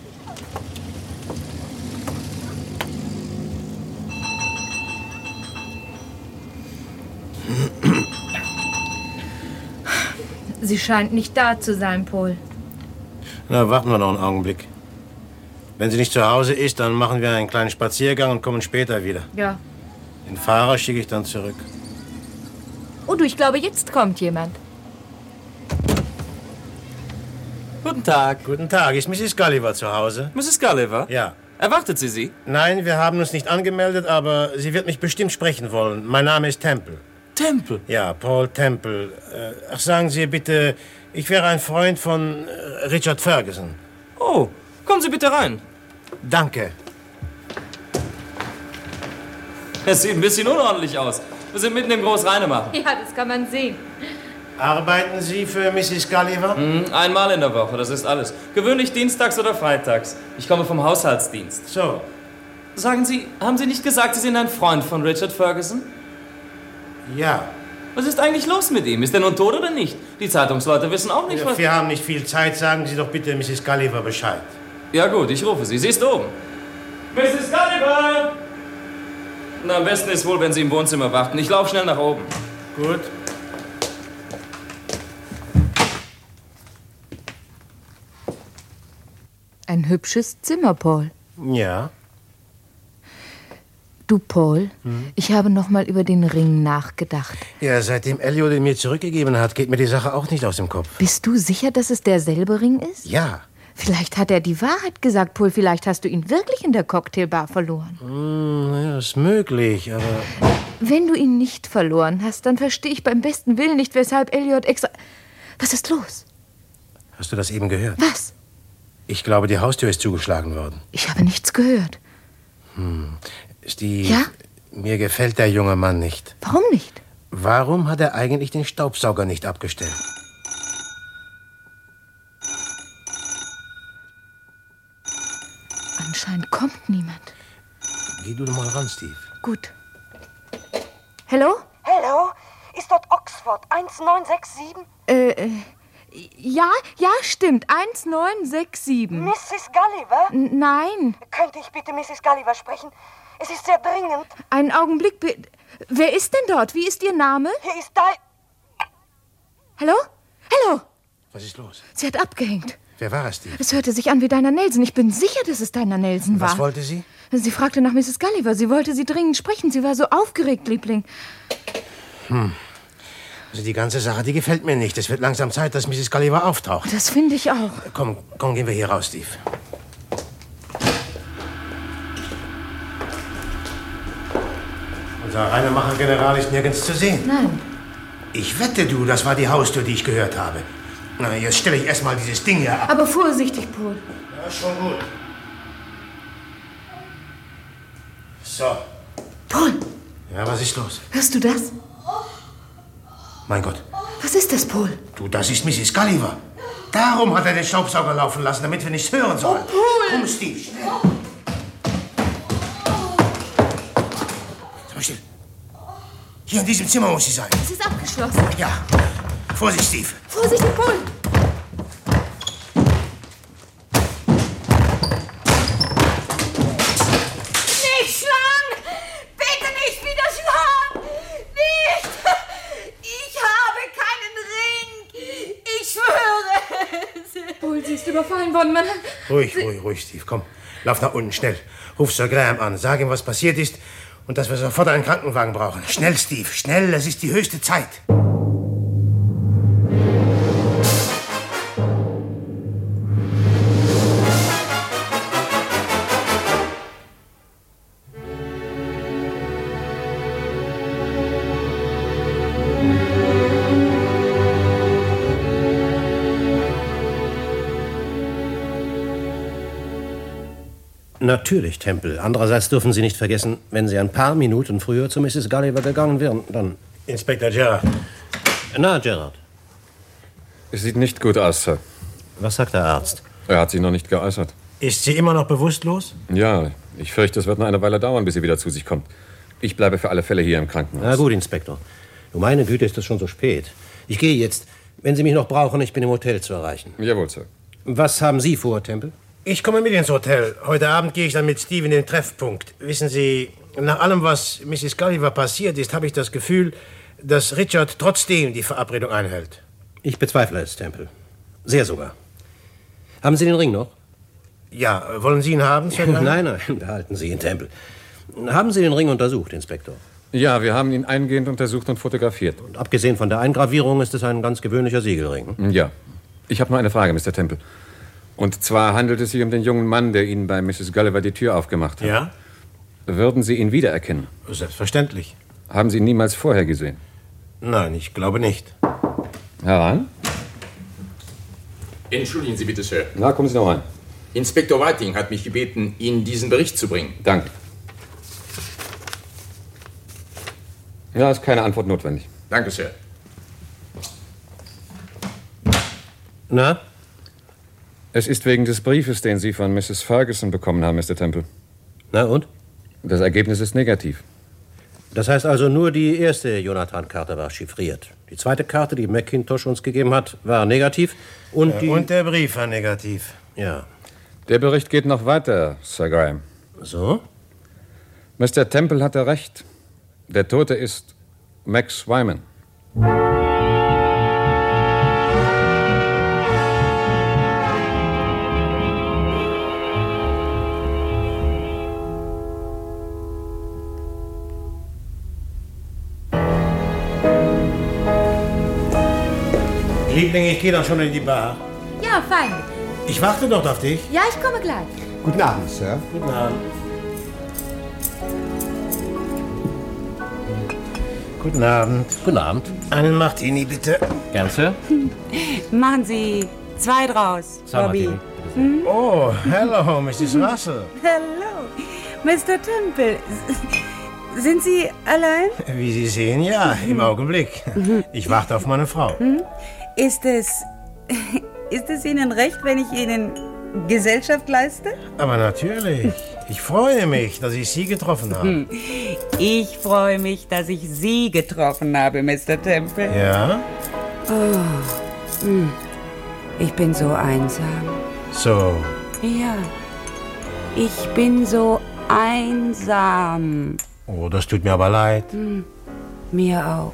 Sie scheint nicht da zu sein, Paul. Na, warten wir noch einen Augenblick. Wenn sie nicht zu Hause ist, dann machen wir einen kleinen Spaziergang und kommen später wieder. Ja. Den Fahrer schicke ich dann zurück. Oh, du, ich glaube, jetzt kommt jemand. Guten Tag. Guten Tag. Ist Misses Gulliver zu Hause? Misses Gulliver? Ja. Erwartet sie Sie? Nein, wir haben uns nicht angemeldet, aber sie wird mich bestimmt sprechen wollen. Mein Name ist Temple. Temple? Ja, Paul Temple. Äh, ach, sagen Sie bitte, ich wäre ein Freund von äh, Richard Ferguson. Oh, kommen Sie bitte rein. Danke. Es sieht ein bisschen unordentlich aus. Wir sind mitten im Großrheinemachen. Ja, das kann man sehen. Arbeiten Sie für Misses Gulliver? Hm, einmal in der Woche, das ist alles. Gewöhnlich dienstags oder freitags. Ich komme vom Haushaltsdienst. So. Sagen Sie, haben Sie nicht gesagt, Sie sind ein Freund von Richard Ferguson? Ja. Was ist eigentlich los mit ihm? Ist er nun tot oder nicht? Die Zeitungsleute wissen auch nicht, Ja, was... wir haben nicht viel Zeit. Sagen Sie doch bitte Misses Gulliver Bescheid. Ja gut, ich rufe sie. Sie ist oben. Misses Gulliver! Na, am besten ist wohl, wenn Sie im Wohnzimmer warten. Ich laufe schnell nach oben. Gut. Ein hübsches Zimmer, Paul. Ja. Du, Paul, Hm? ich habe noch mal über den Ring nachgedacht. Ja, seitdem Elliot ihn mir zurückgegeben hat, geht mir die Sache auch nicht aus dem Kopf. Bist du sicher, dass es derselbe Ring ist? Ja. Vielleicht hat er die Wahrheit gesagt, Paul. Vielleicht hast du ihn wirklich in der Cocktailbar verloren. Hm, ja, ist möglich, aber... Wenn du ihn nicht verloren hast, dann verstehe ich beim besten Willen nicht, weshalb Elliot extra... Was ist los? Hast du das eben gehört? Was? Ich glaube, die Haustür ist zugeschlagen worden. Ich habe nichts gehört. Hm. Steve, Ja? mir gefällt der junge Mann nicht. Warum nicht? Warum hat er eigentlich den Staubsauger nicht abgestellt? Anscheinend kommt niemand. Geh du doch mal ran, Steve. Gut. Hallo? Hallo? Ist dort Oxford eins neun sechs sieben? Äh, äh, ja, ja, stimmt. eins neun sechs sieben. Misses Gulliver? N nein. Könnte ich bitte Misses Gulliver sprechen? Es ist sehr dringend. Einen Augenblick, bitte. Wer ist denn dort? Wie ist Ihr Name? Hier ist Di... Hallo? Hallo? Was ist los? Sie hat abgehängt. Wer war es, Steve? Es hörte sich an wie Deiner Nelson. Ich bin sicher, dass es Deiner Nelson war. Was wollte sie? Sie fragte nach Misses Gulliver. Sie wollte Sie dringend sprechen. Sie war so aufgeregt, Liebling. Hm. Also die ganze Sache, die gefällt mir nicht. Es wird langsam Zeit, dass Misses Gulliver auftaucht. Das finde ich auch. Komm, komm, gehen wir hier raus, Steve. Unser Reinemacher-General ist nirgends zu sehen. Nein. Ich wette, du, das war die Haustür, die ich gehört habe. Na, jetzt stelle ich erstmal dieses Ding hier ab. Aber vorsichtig, Paul. Ja, schon gut. So. Paul, Ja, was ist los? hörst du das? Mein Gott. Was ist das, Paul? Du, das ist Misses Gulliver. Darum hat er den Staubsauger laufen lassen, damit wir nichts hören sollen. Oh, Paul! Komm, Steve, schnell. Sag mal still. Hier in diesem Zimmer muss sie sein. Es ist abgeschlossen. Ja. Vorsicht, Steve. Vorsichtig, Paul. Nicht schlagen! Bitte nicht wieder schlagen! Nicht! Ich habe keinen Ring! Ich schwöre es! Paul, sie ist überfallen worden, Mann. Ruhig, ruhig, ruhig, Steve. Komm, lauf nach unten, schnell. Ruf Sir Graham an, sag ihm, was passiert ist und dass wir sofort einen Krankenwagen brauchen. Schnell, Steve, schnell, es ist die höchste Zeit. Natürlich, Temple. Andererseits dürfen Sie nicht vergessen, wenn Sie ein paar Minuten früher zu Misses Gulliver gegangen wären, dann... Inspektor Gerard. Na, Gerard. Es sieht nicht gut aus, Sir. Was sagt der Arzt? Er hat sich noch nicht geäußert. Ist sie immer noch bewusstlos? Ja, Ich fürchte, es wird noch eine Weile dauern, bis sie wieder zu sich kommt. Ich bleibe für alle Fälle hier im Krankenhaus. Na gut, Inspektor. Du, meine Güte, ist das schon so spät. Ich gehe jetzt. Wenn Sie mich noch brauchen, ich bin im Hotel zu erreichen. Jawohl, Sir. Was haben Sie vor, Temple? Ich komme mit ins Hotel. Heute Abend gehe ich dann mit Steve in den Treffpunkt. Wissen Sie, nach allem, was Misses Gulliver passiert ist, habe ich das Gefühl, dass Richard trotzdem die Verabredung einhält. Ich bezweifle es, Temple. Sehr sogar. Haben Sie den Ring noch? Ja, wollen Sie ihn haben, Sir? Nein, nein, behalten Sie ihn, Temple. Haben Sie den Ring untersucht, Inspektor? Ja, wir haben ihn eingehend untersucht und fotografiert. Und abgesehen von der Eingravierung ist es ein ganz gewöhnlicher Siegelring. Ja. Ich habe noch eine Frage, Mister Temple. Und zwar handelt es sich um den jungen Mann, der Ihnen bei Misses Gulliver die Tür aufgemacht hat. Ja? Würden Sie ihn wiedererkennen? Selbstverständlich. Haben Sie ihn niemals vorher gesehen? Nein, ich glaube nicht. Herein? Entschuldigen Sie bitte, Sir. Na, kommen Sie noch rein. Inspektor Whiting hat mich gebeten, Ihnen diesen Bericht zu bringen. Danke. Ja, ist keine Antwort notwendig. Danke, Sir. Na? Es ist wegen des Briefes, den Sie von Misses Ferguson bekommen haben, Mister Temple. Na und? Das Ergebnis ist negativ. Das heißt also, nur die erste Jonathan-Karte war chiffriert. Die zweite Karte, die McIntosh uns gegeben hat, war negativ. Und, Ja, die und der Brief war negativ. Ja. Der Bericht geht noch weiter, Sir Graham. So? Mister Temple hatte recht. Der Tote ist Max Wyman. Liebling, ich gehe doch schon in die Bar. Ja, fein. Ich warte dort auf dich. Ja, ich komme gleich. Guten Abend, Sir. Guten Abend. Guten Abend. Guten Abend. Einen Martini, bitte. Gern, Sir. Machen Sie zwei draus, Bobby. Hm? Oh, hello, Missus Russell. Hallo, Mister Temple. Sind Sie allein? Wie Sie sehen, ja, im Augenblick. Ich warte auf meine Frau. Hm? Ist es... Ist es Ihnen recht, wenn ich Ihnen Gesellschaft leiste? Aber natürlich. Ich freue mich, dass ich Sie getroffen habe. Hm. Ich freue mich, dass ich Sie getroffen habe, Mister Temple. Ja? Oh, hm. Ich bin so einsam. So. Ja, ich bin so einsam. Oh, das tut mir aber leid. Hm. Mir auch.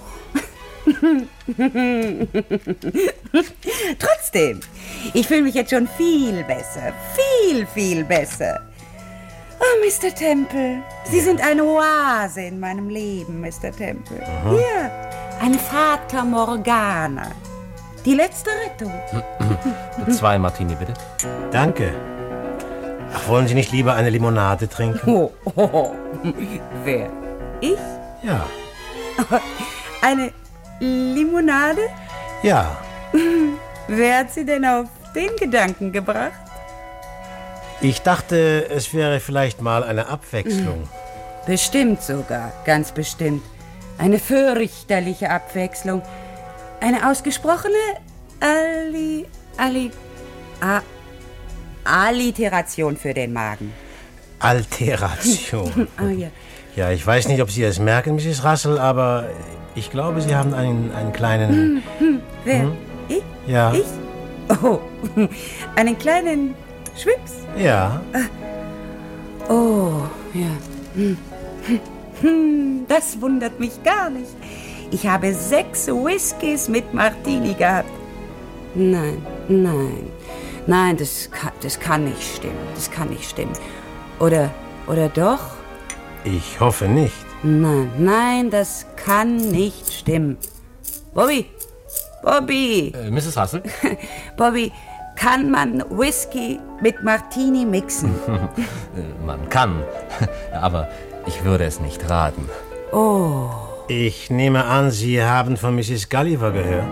Trotzdem, ich fühle mich jetzt schon viel besser. Viel, viel besser. Oh, Mister Temple, Sie sind eine Oase in meinem Leben, Mister Temple. Aha. Ja, ein Fata Morgana. Die letzte Rettung. Zwei Martini, bitte. Danke. Ach, wollen Sie nicht lieber eine Limonade trinken? Oh, oh, oh. Wer? Ich? Ja. Eine Limonade? Ja. Wer hat Sie denn auf den Gedanken gebracht? Ich dachte, es wäre vielleicht mal eine Abwechslung. Bestimmt sogar, ganz bestimmt. Eine fürchterliche Abwechslung. Eine ausgesprochene Ali... Ali... A, Alliteration für den Magen. Alteration. Oh ja. Ja, ich weiß nicht, ob Sie es merken, Missus Russell, aber ich glaube, Sie haben einen, einen kleinen... Hm, hm. Wer? Hm? Ich? Ja. Ich? Oh, einen kleinen Schwips? Ja. Oh, ja. Hm. Hm, das wundert mich gar nicht. Ich habe sechs Whiskys mit Martini gehabt. Nein, nein, nein, das kann, das kann nicht stimmen. Das kann nicht stimmen. Oder, oder doch? Ich hoffe nicht. Nein, nein, das kann nicht stimmen. Bobby, Bobby. Äh, Missus Russell? Bobby, kann man Whisky mit Martini mixen? Man kann, aber ich würde es nicht raten. Oh. Ich nehme an, Sie haben von Misses Gulliver gehört?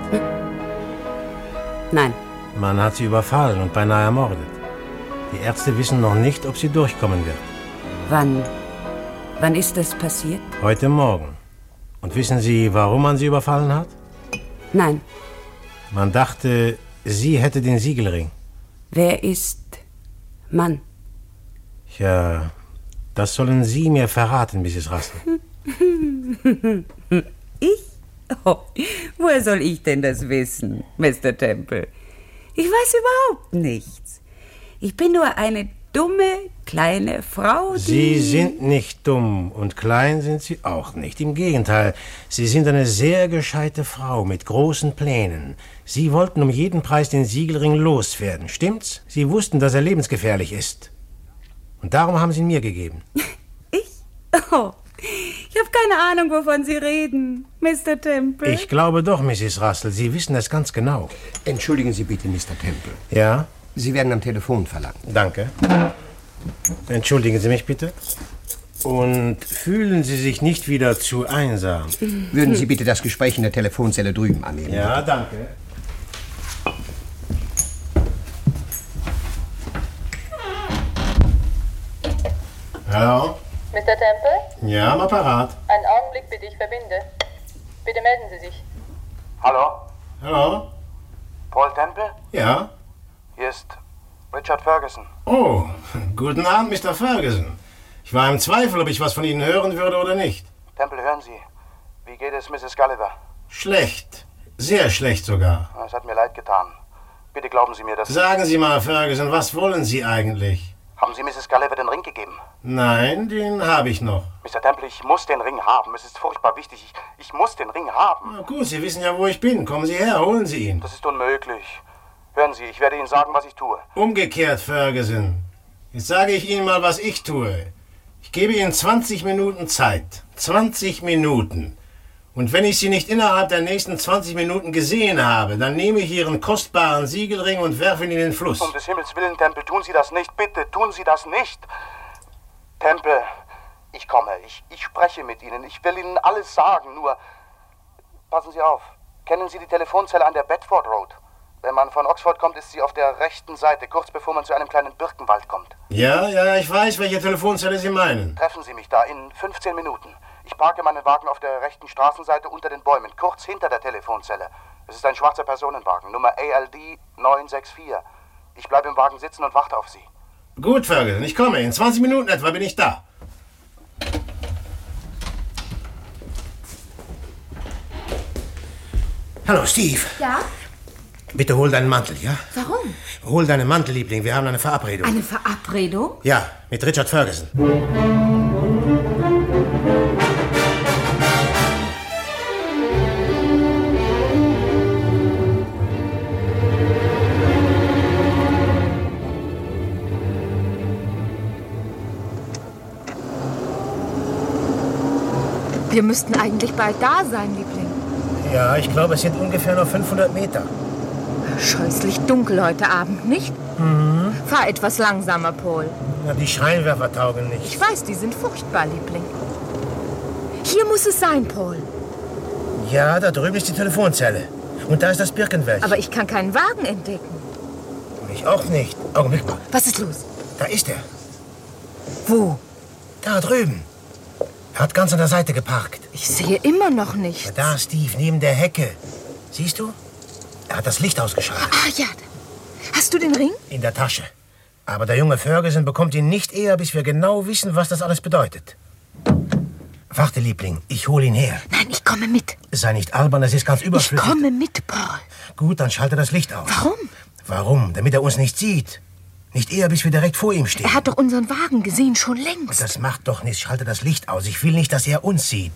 Nein. Man hat sie überfallen und beinahe ermordet. Die Ärzte wissen noch nicht, ob sie durchkommen wird. Wann? Wann ist das passiert? Heute Morgen. Und wissen Sie, warum man sie überfallen hat? Nein. Man dachte, sie hätte den Siegelring. Wer ist Mann? Ja, Das sollen Sie mir verraten, Misses Russell. Ich? Oh, woher soll ich denn das wissen, Mister Temple? Ich weiß überhaupt nichts. Ich bin nur eine dumme, kleine Frau, die... Sie sind nicht dumm und klein sind Sie auch nicht. Im Gegenteil, Sie sind eine sehr gescheite Frau mit großen Plänen. Sie wollten um jeden Preis den Siegelring loswerden, stimmt's? Sie wussten, dass er lebensgefährlich ist. Und darum haben Sie ihn mir gegeben. Ich? Oh, ich habe keine Ahnung, wovon Sie reden, Mister Temple. Ich glaube doch, Misses Russell, Sie wissen es ganz genau. Entschuldigen Sie bitte, Mister Temple. Ja? Sie werden am Telefon verlangt. Danke. Entschuldigen Sie mich bitte. Und fühlen Sie sich nicht wieder zu einsam? Würden Sie bitte das Gespräch in der Telefonzelle drüben annehmen? Ja, danke. Hallo? Mister Temple? Ja, am Apparat. Einen Augenblick bitte, ich verbinde. Bitte melden Sie sich. Hallo? Hallo? Paul Temple? Ja? Hier ist Richard Ferguson. Oh, guten Abend, Mister Ferguson. Ich war im Zweifel, ob ich was von Ihnen hören würde oder nicht. Temple, hören Sie. Wie geht es Misses Gulliver? Schlecht. Sehr schlecht sogar. Es hat mir leid getan. Bitte glauben Sie mir, dass... Sagen Sie mal, Ferguson, was wollen Sie eigentlich? Haben Sie Misses Gulliver den Ring gegeben? Nein, den habe ich noch. Mister Temple, ich muss den Ring haben. Es ist furchtbar wichtig. Ich, ich muss den Ring haben. Na gut, Sie wissen ja, wo ich bin. Kommen Sie her, holen Sie ihn. Das ist unmöglich. Hören Sie, ich werde Ihnen sagen, was ich tue. Umgekehrt, Ferguson. Jetzt sage ich Ihnen mal, was ich tue. Ich gebe Ihnen zwanzig Minuten Zeit. zwanzig Minuten. Und wenn ich Sie nicht innerhalb der nächsten zwanzig Minuten gesehen habe, dann nehme ich Ihren kostbaren Siegelring und werfe ihn in den Fluss. Um des Himmels willen, Temple, tun Sie das nicht. Bitte, tun Sie das nicht. Temple, ich komme. Ich, ich spreche mit Ihnen. Ich will Ihnen alles sagen. Nur, passen Sie auf. Kennen Sie die Telefonzelle an der Bedford Road? Wenn man von Oxford kommt, ist sie auf der rechten Seite, kurz bevor man zu einem kleinen Birkenwald kommt. Ja, ja, ich weiß, welche Telefonzelle Sie meinen. Treffen Sie mich da in fünfzehn Minuten. Ich parke meinen Wagen auf der rechten Straßenseite unter den Bäumen, kurz hinter der Telefonzelle. Es ist ein schwarzer Personenwagen, Nummer A L D neun sechs vier. Ich bleibe im Wagen sitzen und warte auf Sie. Gut, Ferguson, ich komme. In zwanzig Minuten etwa bin ich da. Hallo, Steve. Ja? Bitte hol deinen Mantel, ja? Warum? Hol deinen Mantel, Liebling. Wir haben eine Verabredung. Eine Verabredung? Ja, mit Richard Ferguson. Wir müssten eigentlich bald da sein, Liebling. Ja, ich glaube, es sind ungefähr noch fünfhundert Meter. Scheußlich dunkel heute Abend, nicht? Mhm. Fahr etwas langsamer, Paul. Na, die Scheinwerfer taugen nicht. Ich weiß, die sind furchtbar, Liebling. Hier muss es sein, Paul. Ja, da drüben ist die Telefonzelle. Und da ist das Birkenwäldchen. Aber ich kann keinen Wagen entdecken. Ich auch nicht. Augenblick mal. Was ist los? Da ist er. Wo? Da drüben. Er hat ganz an der Seite geparkt. Ich sehe immer noch nichts. Ja, da, Steve, neben der Hecke. Siehst du? Er hat das Licht ausgeschaltet. Ah, ja. Hast du den Ring? In der Tasche. Aber der junge Ferguson bekommt ihn nicht eher, bis wir genau wissen, was das alles bedeutet. Warte, Liebling, ich hole ihn her. Nein, ich komme mit. Sei nicht albern, das ist ganz überflüssig. Ich komme mit, Paul. Gut, dann schalte das Licht aus. Warum? Warum? Damit er uns nicht sieht. Nicht eher, bis wir direkt vor ihm stehen. Er hat doch unseren Wagen gesehen, schon längst. Das macht doch nichts. Schalte das Licht aus. Ich will nicht, dass er uns sieht.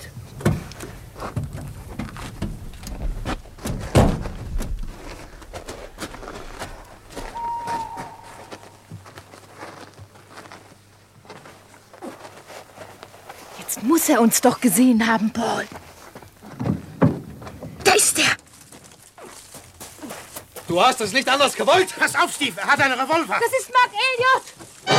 Jetzt muss er uns doch gesehen haben, Paul. Da ist er. Du hast es nicht anders gewollt. Pass auf, Steve. Er hat einen Revolver. Das ist Mark Elliot.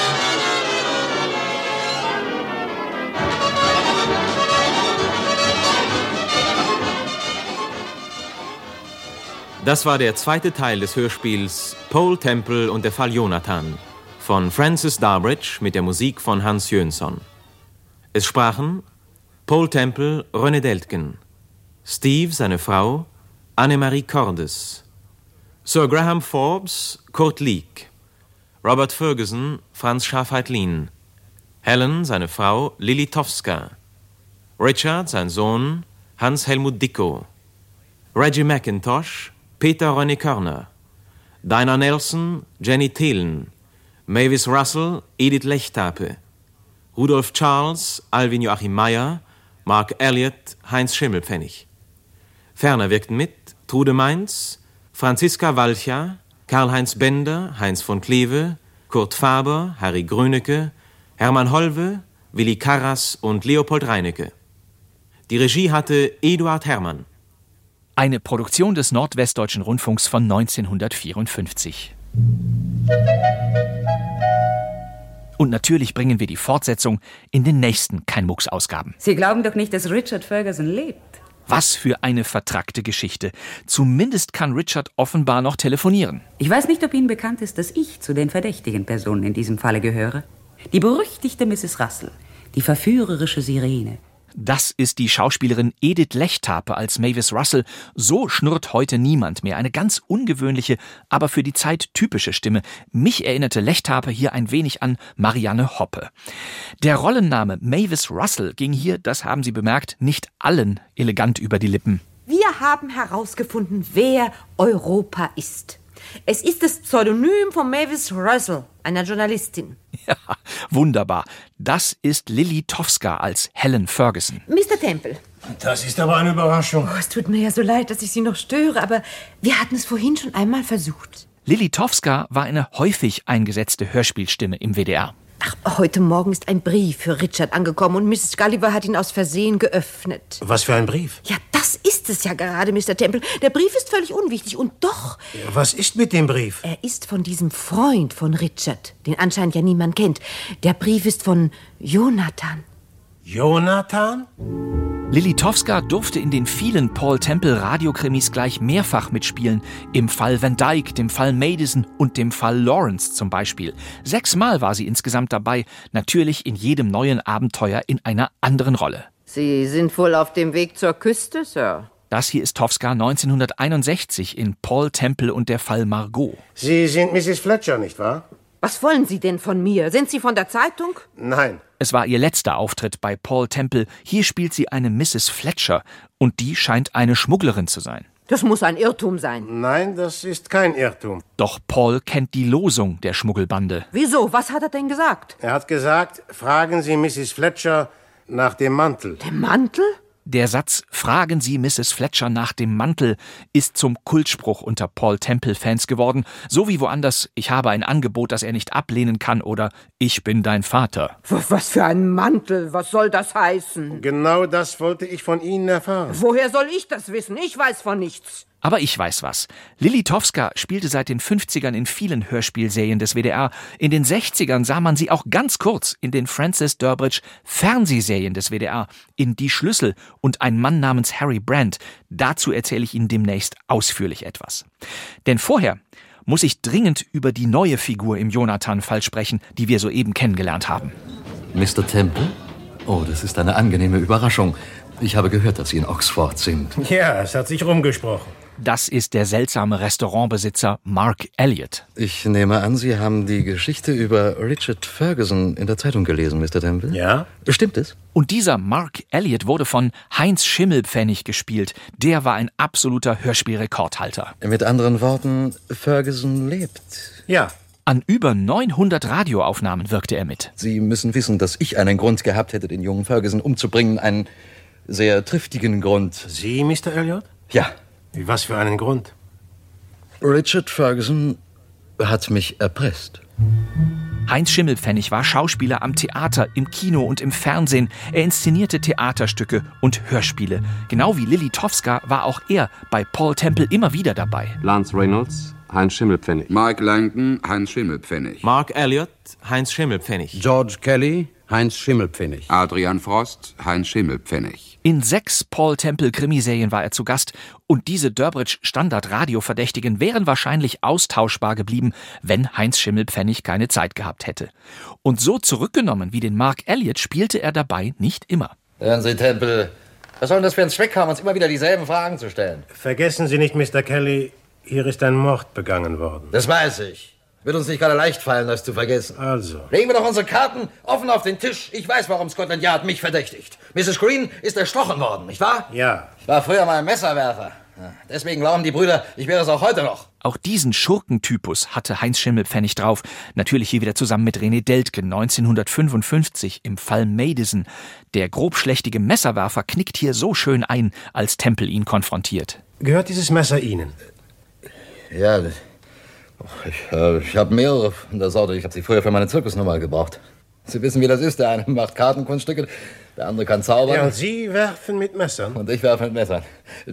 Das war der zweite Teil des Hörspiels Paul Temple und der Fall Jonathan von Francis Darbridge mit der Musik von Hans Jönsson. Es sprachen Paul Temple, René Deltgen, Steve, seine Frau, Annemarie Cordes, Sir Graham Forbes, Kurt Leek, Robert Ferguson, Franz Scharfeitlin, Helen, seine Frau, Lili Towska. Richard, sein Sohn, Hans-Helmut Dickow. Reggie McIntosh, Peter René Körner. Dinah Nelson, Jenny Thelen. Mavis Russell, Edith Lechtape. Rudolf Charles, Alvin Joachim Meyer, Mark Elliott, Heinz Schimmelpfennig. Ferner wirkten mit Trude Mainz, Franziska Walcha, Karl-Heinz Bender, Heinz von Kleve, Kurt Faber, Harry Grönecke, Hermann Holwe, Willi Karras und Leopold Reinecke. Die Regie hatte Eduard Herrmann. Eine Produktion des Nordwestdeutschen Rundfunks von neunzehnhundertvierundfünfzig. Und natürlich bringen wir die Fortsetzung in den nächsten Kein-Mucks-Ausgaben. Sie glauben doch nicht, dass Richard Ferguson lebt? Was für eine vertrackte Geschichte. Zumindest kann Richard offenbar noch telefonieren. Ich weiß nicht, ob Ihnen bekannt ist, dass ich zu den verdächtigen Personen in diesem Falle gehöre. Die berüchtigte Misses Russell, die verführerische Sirene. Das ist die Schauspielerin Edith Lechtape als Mavis Russell. So schnurrt heute niemand mehr. Eine ganz ungewöhnliche, aber für die Zeit typische Stimme. Mich erinnerte Lechtape hier ein wenig an Marianne Hoppe. Der Rollenname Mavis Russell ging hier, das haben Sie bemerkt, nicht allen elegant über die Lippen. Wir haben herausgefunden, wer Europa ist. Es ist das Pseudonym von Mavis Russell, einer Journalistin. Ja, wunderbar. Das ist Lili Towska als Helen Ferguson. Mister Temple. Das ist aber eine Überraschung. Oh, es tut mir ja so leid, dass ich Sie noch störe, aber wir hatten es vorhin schon einmal versucht. Lili Towska war eine häufig eingesetzte Hörspielstimme im W D R. Ach, heute Morgen ist ein Brief für Richard angekommen und Misses Gulliver hat ihn aus Versehen geöffnet. Was für ein Brief? Ja, das ist es ja gerade, Mister Temple. Der Brief ist völlig unwichtig und doch... Ja, was ist mit dem Brief? Er ist von diesem Freund von Richard, den anscheinend ja niemand kennt. Der Brief ist von Jonathan. Jonathan? Lili Towska durfte in den vielen Paul Temple Radiokrimis gleich mehrfach mitspielen. Im Fall Van Dyke, dem Fall Madison und dem Fall Lawrence zum Beispiel. Sechsmal war sie insgesamt dabei, natürlich in jedem neuen Abenteuer in einer anderen Rolle. Sie sind wohl auf dem Weg zur Küste, Sir? Das hier ist Towska neunzehnhunderteinundsechzig in Paul Temple und der Fall Margot. Sie sind Misses Fletcher, nicht wahr? Was wollen Sie denn von mir? Sind Sie von der Zeitung? Nein. Es war ihr letzter Auftritt bei Paul Temple. Hier spielt sie eine Misses Fletcher. Und die scheint eine Schmugglerin zu sein. Das muss ein Irrtum sein. Nein, das ist kein Irrtum. Doch Paul kennt die Losung der Schmuggelbande. Wieso? Was hat er denn gesagt? Er hat gesagt, fragen Sie Misses Fletcher nach dem Mantel. Dem Mantel? Der Satz »Fragen Sie Misses Fletcher nach dem Mantel« ist zum Kultspruch unter Paul Temple-Fans geworden, so wie woanders »Ich habe ein Angebot, das er nicht ablehnen kann« oder »Ich bin dein Vater«. Was für ein Mantel? Was soll das heißen? Genau das wollte ich von Ihnen erfahren. Woher soll ich das wissen? Ich weiß von nichts. Aber ich weiß was. Lili Towska spielte seit den fünfzigern in vielen Hörspielserien des W D R. In den sechzigern sah man sie auch ganz kurz in den Francis Durbridge Fernsehserien des W D R, in Die Schlüssel und Ein Mann namens Harry Brandt. Dazu erzähle ich Ihnen demnächst ausführlich etwas. Denn vorher muss ich dringend über die neue Figur im Jonathan-Fall sprechen, die wir soeben kennengelernt haben. Mister Temple? Oh, das ist eine angenehme Überraschung. Ich habe gehört, dass Sie in Oxford sind. Ja, es hat sich rumgesprochen. Das ist der seltsame Restaurantbesitzer Mark Elliott. Ich nehme an, Sie haben die Geschichte über Richard Ferguson in der Zeitung gelesen, Mister Temple? Ja. Stimmt es? Und dieser Mark Elliott wurde von Heinz Schimmelpfennig gespielt. Der war ein absoluter Hörspielrekordhalter. Mit anderen Worten, Ferguson lebt. Ja. An über neunhundert Radioaufnahmen wirkte er mit. Sie müssen wissen, dass ich einen Grund gehabt hätte, den jungen Ferguson umzubringen. Einen sehr triftigen Grund. Sie, Mister Elliott? Ja. Was für einen Grund? Richard Ferguson hat mich erpresst. Heinz Schimmelpfennig war Schauspieler am Theater, im Kino und im Fernsehen. Er inszenierte Theaterstücke und Hörspiele. Genau wie Lili Towska war auch er bei Paul Temple immer wieder dabei. Lance Reynolds, Heinz Schimmelpfennig. Mike Langton, Heinz Schimmelpfennig. Mark Elliott, Heinz Schimmelpfennig. George Kelly, Heinz Schimmelpfennig. Adrian Frost, Heinz Schimmelpfennig. In sechs Paul Temple Krimiserien war er zu Gast und diese Durbridge Standard-Radio-Verdächtigen wären wahrscheinlich austauschbar geblieben, wenn Heinz Schimmelpfennig keine Zeit gehabt hätte. Und so zurückgenommen wie den Mark Elliott spielte er dabei nicht immer. Hören Sie, Temple, was soll denn das für ein Zweck haben, uns immer wieder dieselben Fragen zu stellen? Vergessen Sie nicht, Mister Kelly, hier ist ein Mord begangen worden. Das weiß ich. Wird uns nicht gerade leicht fallen, das zu vergessen. Also. Legen wir doch unsere Karten offen auf den Tisch. Ich weiß, warum Scotland Yard mich verdächtigt. Misses Green ist erstochen worden, nicht wahr? Ja. Ich war früher mal ein Messerwerfer. Ja, deswegen glauben die Brüder, ich wäre es auch heute noch. Auch diesen Schurkentypus hatte Heinz Schimmelpfennig drauf. Natürlich hier wieder zusammen mit René Deltgen, neunzehnhundertfünfundfünfzig im Fall Madison. Der grobschlächtige Messerwerfer knickt hier so schön ein, als Temple ihn konfrontiert. Gehört dieses Messer Ihnen? Ja, ich, äh, ich habe mehrere von der Sorte. Ich habe sie früher für meine Zirkusnummer gebraucht. Sie wissen, wie das ist. Der eine macht Kartenkunststücke, der andere kann zaubern. Ja, und Sie werfen mit Messern? Und ich werfe mit Messern.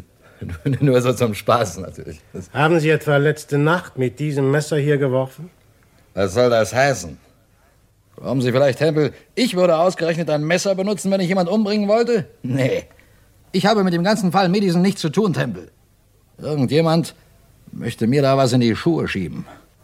Nur so zum Spaß natürlich. Das Haben Sie etwa letzte Nacht mit diesem Messer hier geworfen? Was soll das heißen? Glauben Sie vielleicht, Temple, ich würde ausgerechnet ein Messer benutzen, wenn ich jemand umbringen wollte? Nee. Ich habe mit dem ganzen Fall Madison nichts zu tun, Temple. Irgendjemand möchte mir da was in die Schuhe schieben.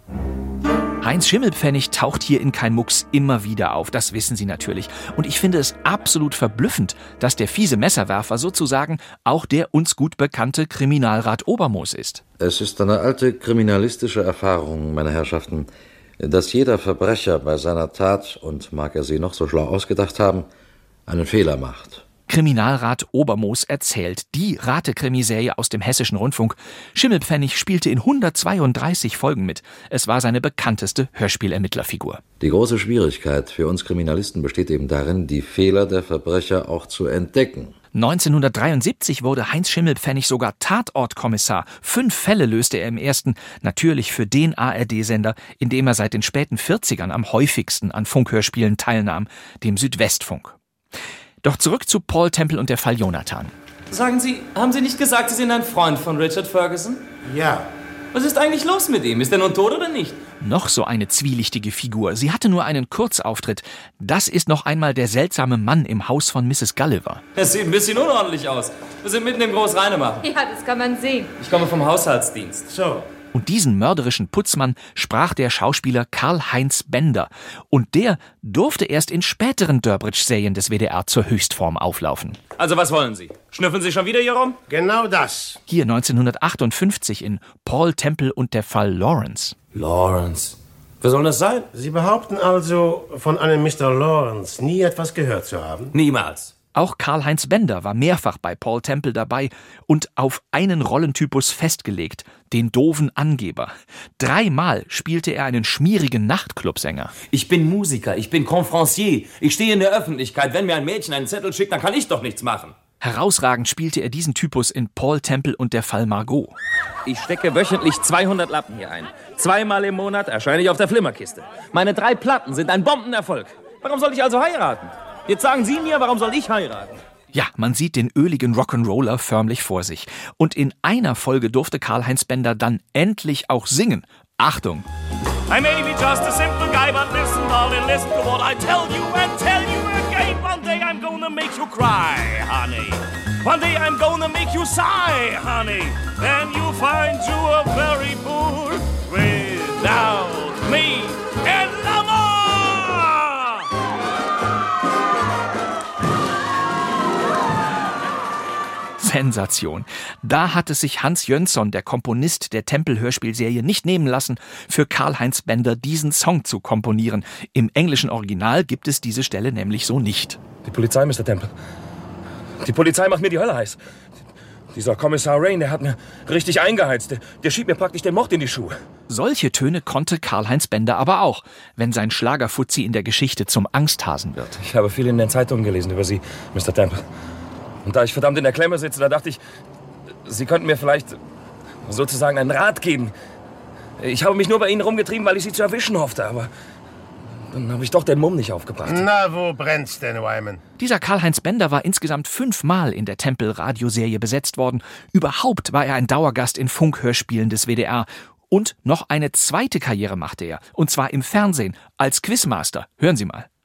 Heinz Schimmelpfennig taucht hier in Kein Mucks immer wieder auf, das wissen Sie natürlich. Und ich finde es absolut verblüffend, dass der fiese Messerwerfer sozusagen auch der uns gut bekannte Kriminalrat Obermoos ist. Es ist eine alte kriminalistische Erfahrung, meine Herrschaften, dass jeder Verbrecher bei seiner Tat, und mag er sie noch so schlau ausgedacht haben, einen Fehler macht. Kriminalrat Obermoos erzählt, die Ratekrimiserie aus dem Hessischen Rundfunk. Schimmelpfennig spielte in hundertzweiunddreißig Folgen mit. Es war seine bekannteste Hörspielermittlerfigur. Die große Schwierigkeit für uns Kriminalisten besteht eben darin, die Fehler der Verbrecher auch zu entdecken. neunzehnhundertdreiundsiebzig wurde Heinz Schimmelpfennig sogar Tatortkommissar. Fünf Fälle löste er im ersten, natürlich für den A R D-Sender, in dem er seit den späten vierzigern am häufigsten an Funkhörspielen teilnahm, dem Südwestfunk. Doch zurück zu Paul Temple und der Fall Jonathan. Sagen Sie, haben Sie nicht gesagt, Sie sind ein Freund von Richard Ferguson? Ja. Was ist eigentlich los mit ihm? Ist er nun tot oder nicht? Noch so eine zwielichtige Figur. Sie hatte nur einen Kurzauftritt. Das ist noch einmal der seltsame Mann im Haus von Misses Gulliver. Er sieht ein bisschen unordentlich aus. Wir sind mitten im Großreinemachen. Ja, das kann man sehen. Ich komme vom Haushaltsdienst. So. Und diesen mörderischen Putzmann sprach der Schauspieler Karl-Heinz Bender. Und der durfte erst in späteren Durbridge-Serien des W D R zur Höchstform auflaufen. Also was wollen Sie? Schnüffeln Sie schon wieder hier rum? Genau das. Hier neunzehnhundertachtundfünfzig in Paul Temple und der Fall Lawrence. Lawrence? Wer soll das sein? Sie behaupten also, von einem Mister Lawrence nie etwas gehört zu haben? Niemals. Auch Karl-Heinz Bender war mehrfach bei Paul Temple dabei und auf einen Rollentypus festgelegt, den doofen Angeber. Dreimal spielte er einen schmierigen Nachtclubsänger. Ich bin Musiker, ich bin Conférencier, ich stehe in der Öffentlichkeit. Wenn mir ein Mädchen einen Zettel schickt, dann kann ich doch nichts machen. Herausragend spielte er diesen Typus in Paul Temple und der Fall Margot. Ich stecke wöchentlich zweihundert Lappen hier ein. Zweimal im Monat erscheine ich auf der Flimmerkiste. Meine drei Platten sind ein Bombenerfolg. Warum soll ich also heiraten? Jetzt sagen Sie mir, warum soll ich heiraten? Ja, man sieht den öligen Rock'n'Roller förmlich vor sich. Und in einer Folge durfte Karl-Heinz Bender dann endlich auch singen. Achtung! I may be just a simple guy, but listen, darling, listen to what I tell you and tell you again. One day I'm gonna make you cry, honey. One day I'm gonna make you sigh, honey. Then you'll find you are very poor without me and love. Sensation. Da hat es sich Hans Jönsson, der Komponist der Tempel-Hörspielserie, nicht nehmen lassen, für Karl-Heinz Bender diesen Song zu komponieren. Im englischen Original gibt es diese Stelle nämlich so nicht. Die Polizei, Mister Temple. Die Polizei macht mir die Hölle heiß. Dieser Kommissar Rain, der hat mir richtig eingeheizt. Der, der schiebt mir praktisch den Mord in die Schuhe. Solche Töne konnte Karl-Heinz Bender aber auch, wenn sein Schlagerfuzzi in der Geschichte zum Angsthasen wird. Ich habe viel in den Zeitungen gelesen über Sie, Mister Temple. Und da ich verdammt in der Klemme sitze, da dachte ich, Sie könnten mir vielleicht sozusagen einen Rat geben. Ich habe mich nur bei Ihnen rumgetrieben, weil ich Sie zu erwischen hoffte, aber dann habe ich doch den Mumm nicht aufgebracht. Na, wo brennt's denn, Wyman? Dieser Karl-Heinz Bender war insgesamt fünfmal in der Tempel-Radioserie besetzt worden. Überhaupt war er ein Dauergast in Funkhörspielen des W D R. Und noch eine zweite Karriere machte er, und zwar im Fernsehen, als Quizmaster. Hören Sie mal.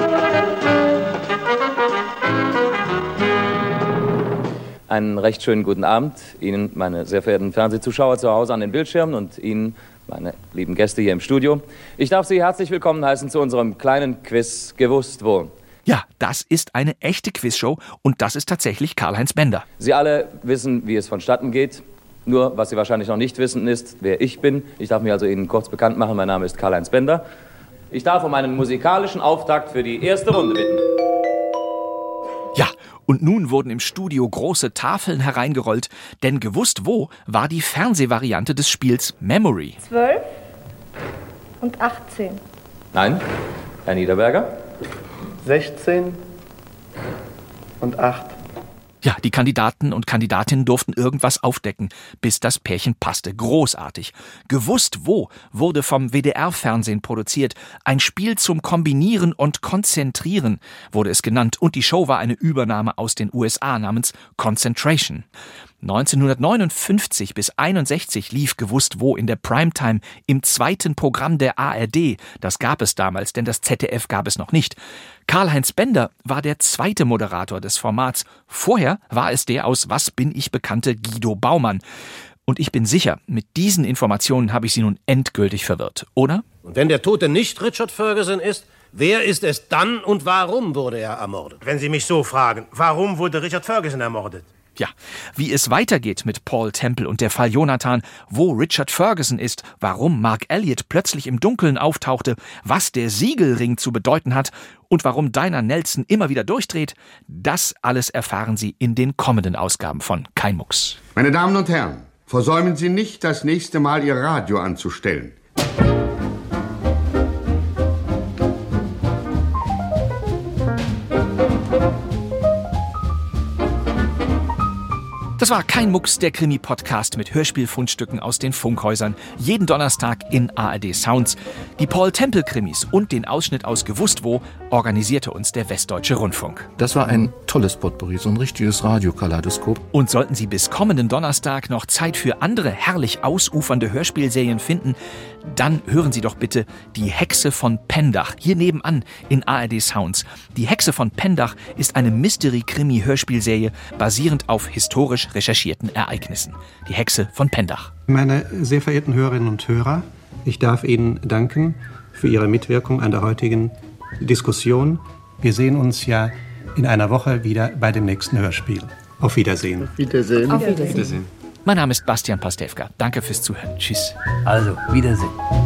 Einen recht schönen guten Abend Ihnen, meine sehr verehrten Fernsehzuschauer zu Hause an den Bildschirmen und Ihnen, meine lieben Gäste hier im Studio. Ich darf Sie herzlich willkommen heißen zu unserem kleinen Quiz Gewusst Wo. Ja, das ist eine echte Quizshow und das ist tatsächlich Karl-Heinz Bender. Sie alle wissen, wie es vonstatten geht. Nur, was Sie wahrscheinlich noch nicht wissen, ist, wer ich bin. Ich darf mich also Ihnen kurz bekannt machen. Mein Name ist Karl-Heinz Bender. Ich darf um einen musikalischen Auftakt für die erste Runde bitten. Ja, und nun wurden im Studio große Tafeln hereingerollt, denn gewusst wo war die Fernsehvariante des Spiels Memory. zwölf und achtzehn. Nein, Herr Niederberger? sechzehn und acht. Ja, die Kandidaten und Kandidatinnen durften irgendwas aufdecken, bis das Pärchen passte. Großartig. Gewusst wo wurde vom W D R-Fernsehen produziert. Ein Spiel zum Kombinieren und Konzentrieren wurde es genannt. Und die Show war eine Übernahme aus den U S A namens Concentration. neunzehnhundertneunundfünfzig bis einundsechzig lief Gewusst wo in der Primetime im zweiten Programm der A R D. Das gab es damals, denn das Z D F gab es noch nicht. Karl-Heinz Bender war der zweite Moderator des Formats. Vorher war es der aus Was bin ich bekannte Guido Baumann. Und ich bin sicher, mit diesen Informationen habe ich Sie nun endgültig verwirrt, oder? Und wenn der Tote nicht Richard Ferguson ist, wer ist es dann und warum wurde er ermordet? Wenn Sie mich so fragen, warum wurde Richard Ferguson ermordet? Ja, wie es weitergeht mit Paul Temple und der Fall Jonathan, wo Richard Ferguson ist, warum Mark Elliott plötzlich im Dunkeln auftauchte, was der Siegelring zu bedeuten hat und warum Dinah Nelson immer wieder durchdreht, das alles erfahren Sie in den kommenden Ausgaben von Kein Mucks. Meine Damen und Herren, versäumen Sie nicht, das nächste Mal Ihr Radio anzustellen. Das war Kein Mucks, der Krimi-Podcast mit Hörspielfundstücken aus den Funkhäusern. Jeden Donnerstag in A R D Sounds. Die Paul-Temple-Krimis und den Ausschnitt aus Gewusst wo organisierte uns der Westdeutsche Rundfunk. Das war ein tolles Potpourri, so ein richtiges Radiokaleidoskop. Und sollten Sie bis kommenden Donnerstag noch Zeit für andere herrlich ausufernde Hörspielserien finden, dann hören Sie doch bitte Die Hexe von Pendach, hier nebenan in A R D Sounds. Die Hexe von Pendach ist eine Mystery-Krimi-Hörspielserie basierend auf historisch recherchierten Ereignissen. Die Hexe von Pendach. Meine sehr verehrten Hörerinnen und Hörer, ich darf Ihnen danken für Ihre Mitwirkung an der heutigen Diskussion. Wir sehen uns ja in einer Woche wieder bei dem nächsten Hörspiel. Auf Wiedersehen. Auf Wiedersehen. Auf Wiedersehen. Mein Name ist Bastian Pastewka. Danke fürs Zuhören. Tschüss. Also, Wiedersehen.